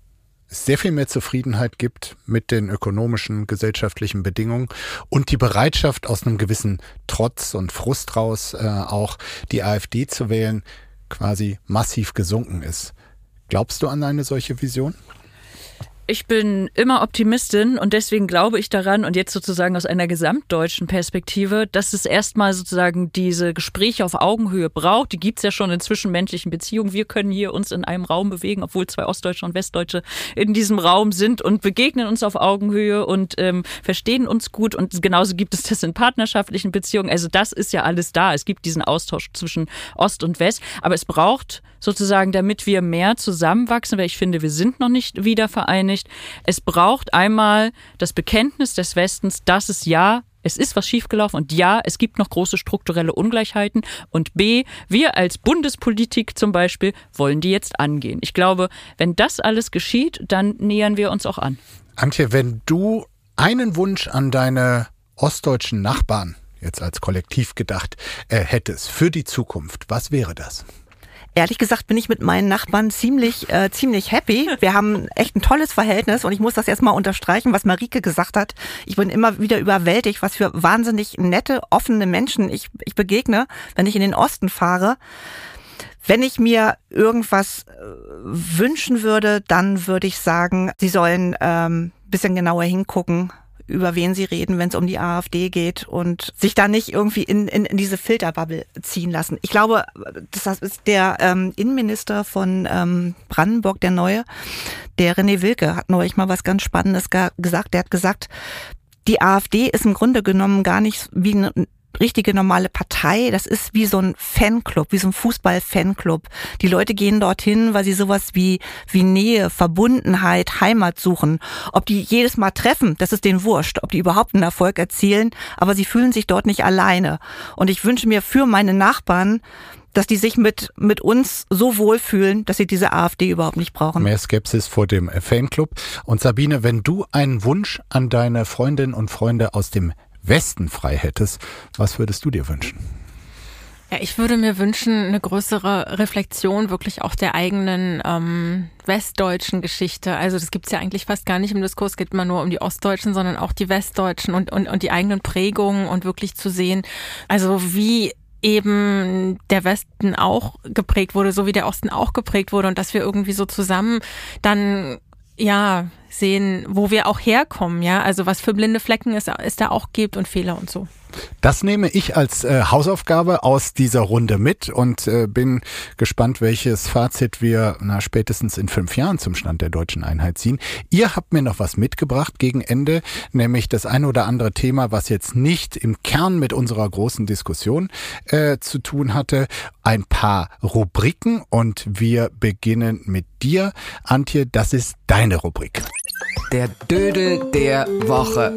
es sehr viel mehr Zufriedenheit gibt mit den ökonomischen, gesellschaftlichen Bedingungen und die Bereitschaft, aus einem gewissen Trotz und Frust raus äh, auch die AfD zu wählen, quasi massiv gesunken ist. Glaubst du an eine solche Vision? Ich bin immer Optimistin und deswegen glaube ich daran und jetzt sozusagen aus einer gesamtdeutschen Perspektive, dass es erstmal sozusagen diese Gespräche auf Augenhöhe braucht. Die gibt's ja schon in zwischenmenschlichen Beziehungen. Wir können hier uns in einem Raum bewegen, obwohl zwei Ostdeutsche und Westdeutsche in diesem Raum sind und begegnen uns auf Augenhöhe und ähm, verstehen uns gut. Und genauso gibt es das in partnerschaftlichen Beziehungen. Also das ist ja alles da. Es gibt diesen Austausch zwischen Ost und West. Aber es braucht sozusagen, damit wir mehr zusammenwachsen, weil ich finde, wir sind noch nicht wieder vereinigt. Es braucht einmal das Bekenntnis des Westens, dass es ja, es ist was schiefgelaufen und ja, es gibt noch große strukturelle Ungleichheiten und B, wir als Bundespolitik zum Beispiel wollen die jetzt angehen. Ich glaube, wenn das alles geschieht, dann nähern wir uns auch an. Antje, wenn du einen Wunsch an deine ostdeutschen Nachbarn, jetzt als Kollektiv gedacht, äh, hättest für die Zukunft, was wäre das? Ehrlich gesagt bin ich mit meinen Nachbarn ziemlich äh, ziemlich happy. Wir haben echt ein tolles Verhältnis und ich muss das erstmal unterstreichen, was Marike gesagt hat. Ich bin immer wieder überwältigt, was für wahnsinnig nette, offene Menschen ich, ich begegne, wenn ich in den Osten fahre. Wenn ich mir irgendwas wünschen würde, dann würde ich sagen, sie sollen ähm, bisschen genauer hingucken, über wen sie reden, wenn es um die AfD geht und sich da nicht irgendwie in, in, in diese Filterbubble ziehen lassen. Ich glaube, das ist der ähm, Innenminister von ähm, Brandenburg, der Neue, der René Wilke, hat neulich mal was ganz Spannendes ge- gesagt. Der hat gesagt, die AfD ist im Grunde genommen gar nicht wie eine richtige normale Partei, das ist wie so ein Fanclub, wie so ein Fußball-Fanclub. Die Leute gehen dorthin, weil sie sowas wie wie Nähe, Verbundenheit, Heimat suchen. Ob die jedes Mal treffen, das ist denen wurscht, ob die überhaupt einen Erfolg erzielen, aber sie fühlen sich dort nicht alleine. Und ich wünsche mir für meine Nachbarn, dass die sich mit mit uns so wohlfühlen, dass sie diese AfD überhaupt nicht brauchen. Mehr Skepsis vor dem Fanclub. Und Sabine, wenn du einen Wunsch an deine Freundinnen und Freunde aus dem Westen frei hättest, was würdest du dir wünschen? Ja, ich würde mir wünschen, eine größere Reflexion wirklich auch der eigenen ähm, westdeutschen Geschichte. Also das gibt's ja eigentlich fast gar nicht im Diskurs, es geht immer nur um die Ostdeutschen, sondern auch die Westdeutschen und, und, und die eigenen Prägungen und wirklich zu sehen, also wie eben der Westen auch geprägt wurde, so wie der Osten auch geprägt wurde und dass wir irgendwie so zusammen dann ja sehen, wo wir auch herkommen, ja, also was für blinde Flecken es, es da auch gibt und Fehler und so. Das nehme ich als äh, Hausaufgabe aus dieser Runde mit und äh, bin gespannt, welches Fazit wir na, spätestens in fünf Jahren zum Stand der deutschen Einheit ziehen. Ihr habt mir noch was mitgebracht gegen Ende, nämlich das eine oder andere Thema, was jetzt nicht im Kern mit unserer großen Diskussion äh, zu tun hatte. Ein paar Rubriken und wir beginnen mit dir, Antje. Das ist deine Rubrik. Der Dödel der Woche.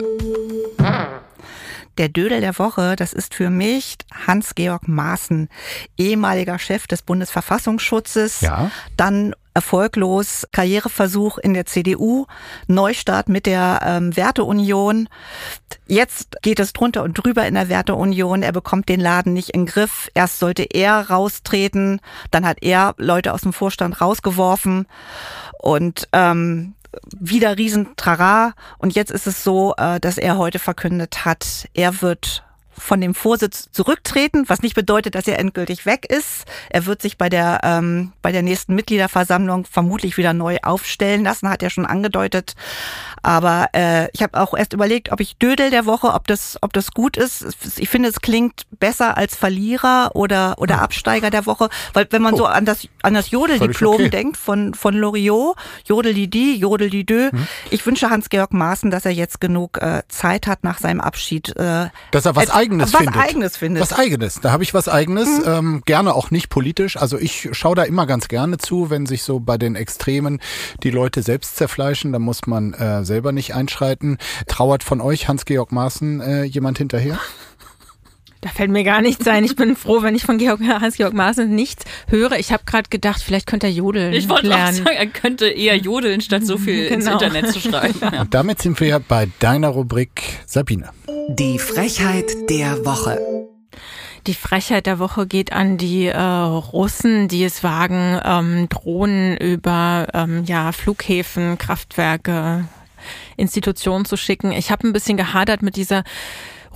Der Dödel der Woche, das ist für mich Hans-Georg Maaßen, ehemaliger Chef des Bundesverfassungsschutzes, ja. Dann erfolglos Karriereversuch in der C D U, Neustart mit der ähm, Werteunion. Jetzt geht es drunter und drüber in der Werteunion. Er bekommt den Laden nicht in den Griff. Erst sollte er raustreten, dann hat er Leute aus dem Vorstand rausgeworfen und ähm, wieder riesen Trara und jetzt ist es so, dass er heute verkündet hat, er wird von dem Vorsitz zurücktreten, was nicht bedeutet, dass er endgültig weg ist. Er wird sich bei der ähm, bei der nächsten Mitgliederversammlung vermutlich wieder neu aufstellen lassen, hat er schon angedeutet. Aber äh, ich habe auch erst überlegt, ob ich Dödel der Woche, ob das ob das gut ist. Ich finde, es klingt besser als Verlierer oder oder Absteiger der Woche, weil wenn man oh. so an das an das Jodeldiplom okay. denkt von von Loriot, Jodel-di-di, Jodel-di-dö. Hm. Ich wünsche Hans-Georg Maaßen, dass er jetzt genug äh, Zeit hat nach seinem Abschied. Äh, dass er was äh, Eigenes was findet. Eigenes findet. Was Eigenes. Da habe ich was Eigenes. Mhm. Ähm, gerne auch nicht politisch. Also ich schaue da immer ganz gerne zu, wenn sich so bei den Extremen die Leute selbst zerfleischen. Da muss man äh, selber nicht einschreiten. Trauert von euch, Hans-Georg Maaßen, äh, jemand hinterher? Da fällt mir gar nichts ein. Ich bin froh, wenn ich von Georg, Hans-Georg Maaßen nichts höre. Ich habe gerade gedacht, vielleicht könnte er jodeln Ich wollte lernen. auch sagen, er könnte eher jodeln, statt so viel genau. ins Internet zu schreiben. Ja. Und damit sind wir bei deiner Rubrik, Sabine. Die Frechheit der Woche. Die Frechheit der Woche geht an die äh, Russen, die es wagen, ähm, Drohnen über ähm, ja, Flughäfen, Kraftwerke, Institutionen zu schicken. Ich habe ein bisschen gehadert mit dieser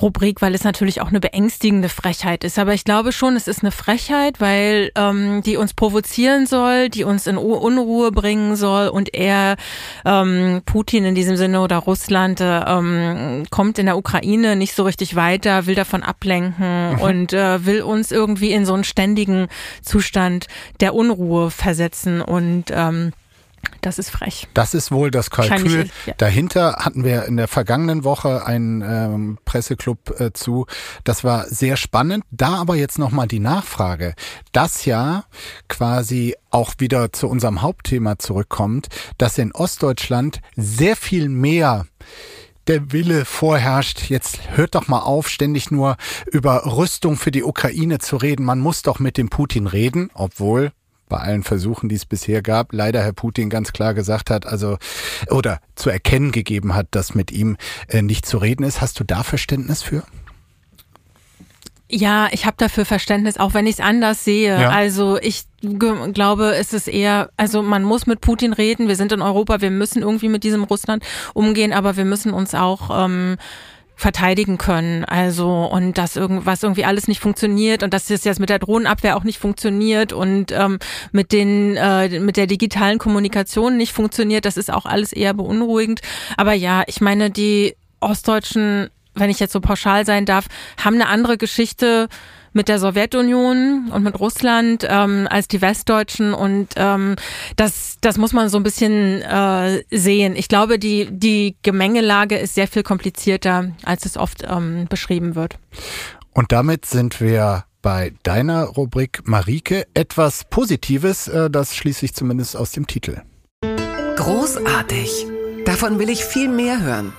Rubrik, weil es natürlich auch eine beängstigende Frechheit ist. Aber ich glaube schon, es ist eine Frechheit, weil ähm, die uns provozieren soll, die uns in Unruhe bringen soll und er, ähm, Putin in diesem Sinne oder Russland, äh, ähm, kommt in der Ukraine nicht so richtig weiter, will davon ablenken mhm. und äh, will uns irgendwie in so einen ständigen Zustand der Unruhe versetzen und ähm, das ist frech. Das ist wohl das Kalkül. Ja. Dahinter hatten wir in der vergangenen Woche einen ähm, Presseclub äh, zu. Das war sehr spannend. Da aber jetzt nochmal die Nachfrage. Das ja quasi auch wieder zu unserem Hauptthema zurückkommt, dass in Ostdeutschland sehr viel mehr der Wille vorherrscht, jetzt hört doch mal auf, ständig nur über Rüstung für die Ukraine zu reden. Man muss doch mit dem Putin reden, obwohl bei allen Versuchen, die es bisher gab, leider Herr Putin ganz klar gesagt hat, also oder zu erkennen gegeben hat, dass mit ihm äh, nicht zu reden ist. Hast du da Verständnis für? Ja, ich habe dafür Verständnis, auch wenn ich es anders sehe. Ja. Also ich g- glaube, es ist eher, also man muss mit Putin reden. Wir sind in Europa, wir müssen irgendwie mit diesem Russland umgehen, aber wir müssen uns auch ähm, verteidigen können. Also und dass irgendwas irgendwie alles nicht funktioniert und dass das jetzt mit der Drohnenabwehr auch nicht funktioniert und ähm, mit den äh, mit der digitalen Kommunikation nicht funktioniert, das ist auch alles eher beunruhigend. Aber ja, ich meine, die Ostdeutschen, wenn ich jetzt so pauschal sein darf, haben eine andere Geschichte mit der Sowjetunion und mit Russland ähm, als die Westdeutschen und ähm, das das muss man so ein bisschen äh, sehen. Ich glaube, die die Gemengelage ist sehr viel komplizierter, als es oft ähm, beschrieben wird. Und damit sind wir bei deiner Rubrik, Marike, etwas Positives, äh, das schließe ich zumindest aus dem Titel. Großartig. Davon will ich viel mehr hören.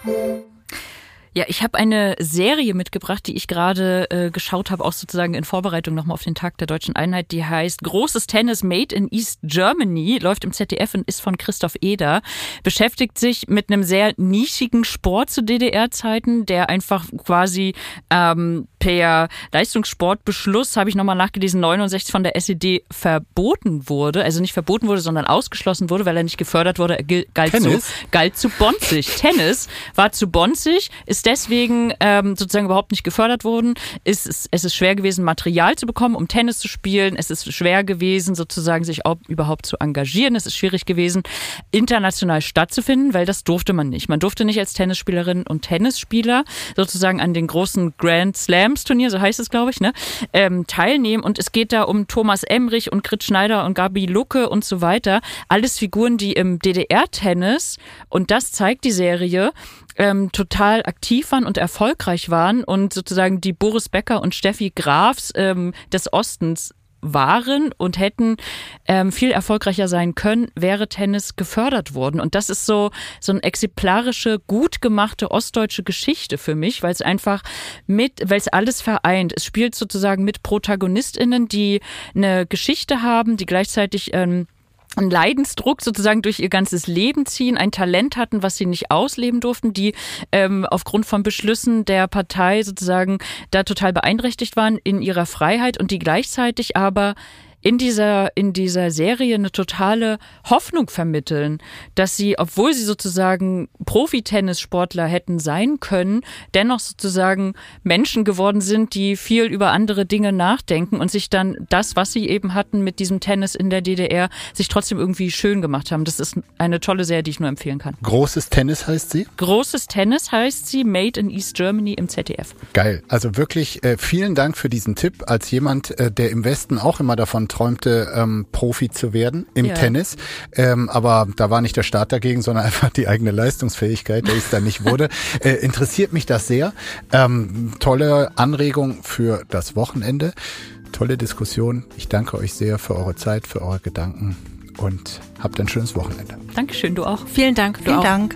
Ja, ich habe eine Serie mitgebracht, die ich gerade äh, geschaut habe, auch sozusagen in Vorbereitung nochmal auf den Tag der Deutschen Einheit. Die heißt Großes Tennis Made in East Germany, läuft im Z D F und ist von Christoph Eder. Beschäftigt sich mit einem sehr nischigen Sport zu D D R-Zeiten, der einfach quasi ähm, per Leistungssportbeschluss, habe ich nochmal nachgelesen, neunundsechzig von der S E D verboten wurde. Also nicht verboten wurde, sondern ausgeschlossen wurde, weil er nicht gefördert wurde. Er galt, zu, galt zu bonzig. Tennis war zu bonzig, ist deswegen ähm, sozusagen überhaupt nicht gefördert worden. Es ist, es ist schwer gewesen, Material zu bekommen, um Tennis zu spielen. Es ist schwer gewesen, sozusagen sich auch überhaupt zu engagieren. Es ist schwierig gewesen, international stattzufinden, weil das durfte man nicht. Man durfte nicht als Tennisspielerin und Tennisspieler sozusagen an den großen Grand Slams Turnier, so heißt es, glaube ich, ne, ähm, teilnehmen. Und es geht da um Thomas Emrich und Grit Schneider und Gabi Lucke und so weiter. Alles Figuren, die im D D R-Tennis, und das zeigt die Serie, Ähm, total aktiv waren und erfolgreich waren und sozusagen die Boris Becker und Steffi Grafs ähm, des Ostens waren und hätten ähm, viel erfolgreicher sein können, wäre Tennis gefördert worden. Und das ist so so eine exemplarische, gut gemachte ostdeutsche Geschichte für mich, weil es einfach mit, weil es alles vereint. Es spielt sozusagen mit ProtagonistInnen, die eine Geschichte haben, die gleichzeitig ähm, einen Leidensdruck sozusagen durch ihr ganzes Leben ziehen, ein Talent hatten, was sie nicht ausleben durften, die ähm, aufgrund von Beschlüssen der Partei sozusagen da total beeinträchtigt waren in ihrer Freiheit und die gleichzeitig aber in dieser, in dieser Serie eine totale Hoffnung vermitteln, dass sie, obwohl sie sozusagen Profi-Tennissportler hätten sein können, dennoch sozusagen Menschen geworden sind, die viel über andere Dinge nachdenken und sich dann das, was sie eben hatten mit diesem Tennis in der D D R, sich trotzdem irgendwie schön gemacht haben. Das ist eine tolle Serie, die ich nur empfehlen kann. Großes Tennis heißt sie? Großes Tennis heißt sie, Made in East Germany im Z D F. Geil. Also wirklich äh, vielen Dank für diesen Tipp. Als jemand, äh, der im Westen auch immer davon träumte, ähm, Profi zu werden im ja. Tennis. Ähm, aber da war nicht der Staat dagegen, sondern einfach die eigene Leistungsfähigkeit, der es dann nicht wurde. Äh, interessiert mich das sehr. Ähm, tolle Anregung für das Wochenende. Tolle Diskussion. Ich danke euch sehr für eure Zeit, für eure Gedanken und habt ein schönes Wochenende. Dankeschön, du auch. Vielen Dank. Du Vielen auch. Dank.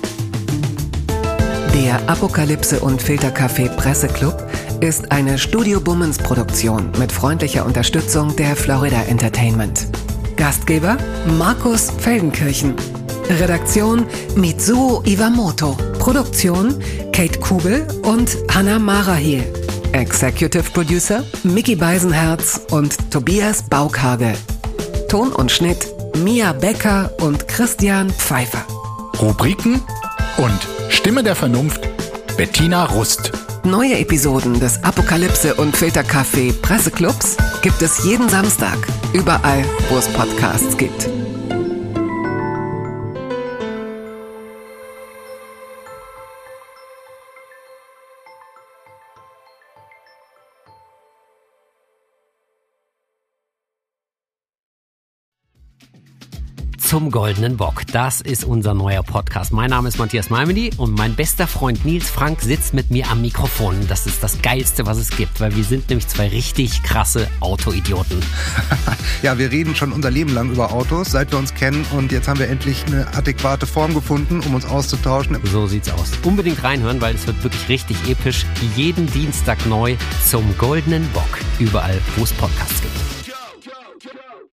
Der Apokalypse und Filterkaffee Presseclub ist eine Studio Bummens Produktion mit freundlicher Unterstützung der Florida Entertainment. Gastgeber Markus Feldenkirchen. Redaktion Mitsuo Iwamoto. Produktion Kate Kubel und Hannah Marahiel. Executive Producer Micky Beisenherz und Tobias Baukhage. Ton und Schnitt Mia Becker und Christian Pfeiffer. Rubriken und Stimme der Vernunft Bettina Rust. Neue Episoden des Apokalypse und Filterkaffee Presseclubs gibt es jeden Samstag, überall, wo es Podcasts gibt. Zum Goldenen Bock. Das ist unser neuer Podcast. Mein Name ist Matthias Malmedy und mein bester Freund Nils Frank sitzt mit mir am Mikrofon. Das ist das Geilste, was es gibt, weil wir sind nämlich zwei richtig krasse Autoidioten. Ja, wir reden schon unser Leben lang über Autos, seit wir uns kennen, und jetzt haben wir endlich eine adäquate Form gefunden, um uns auszutauschen. So sieht's aus. Unbedingt reinhören, weil es wird wirklich richtig episch. Jeden Dienstag neu zum Goldenen Bock. Überall, wo es Podcasts gibt.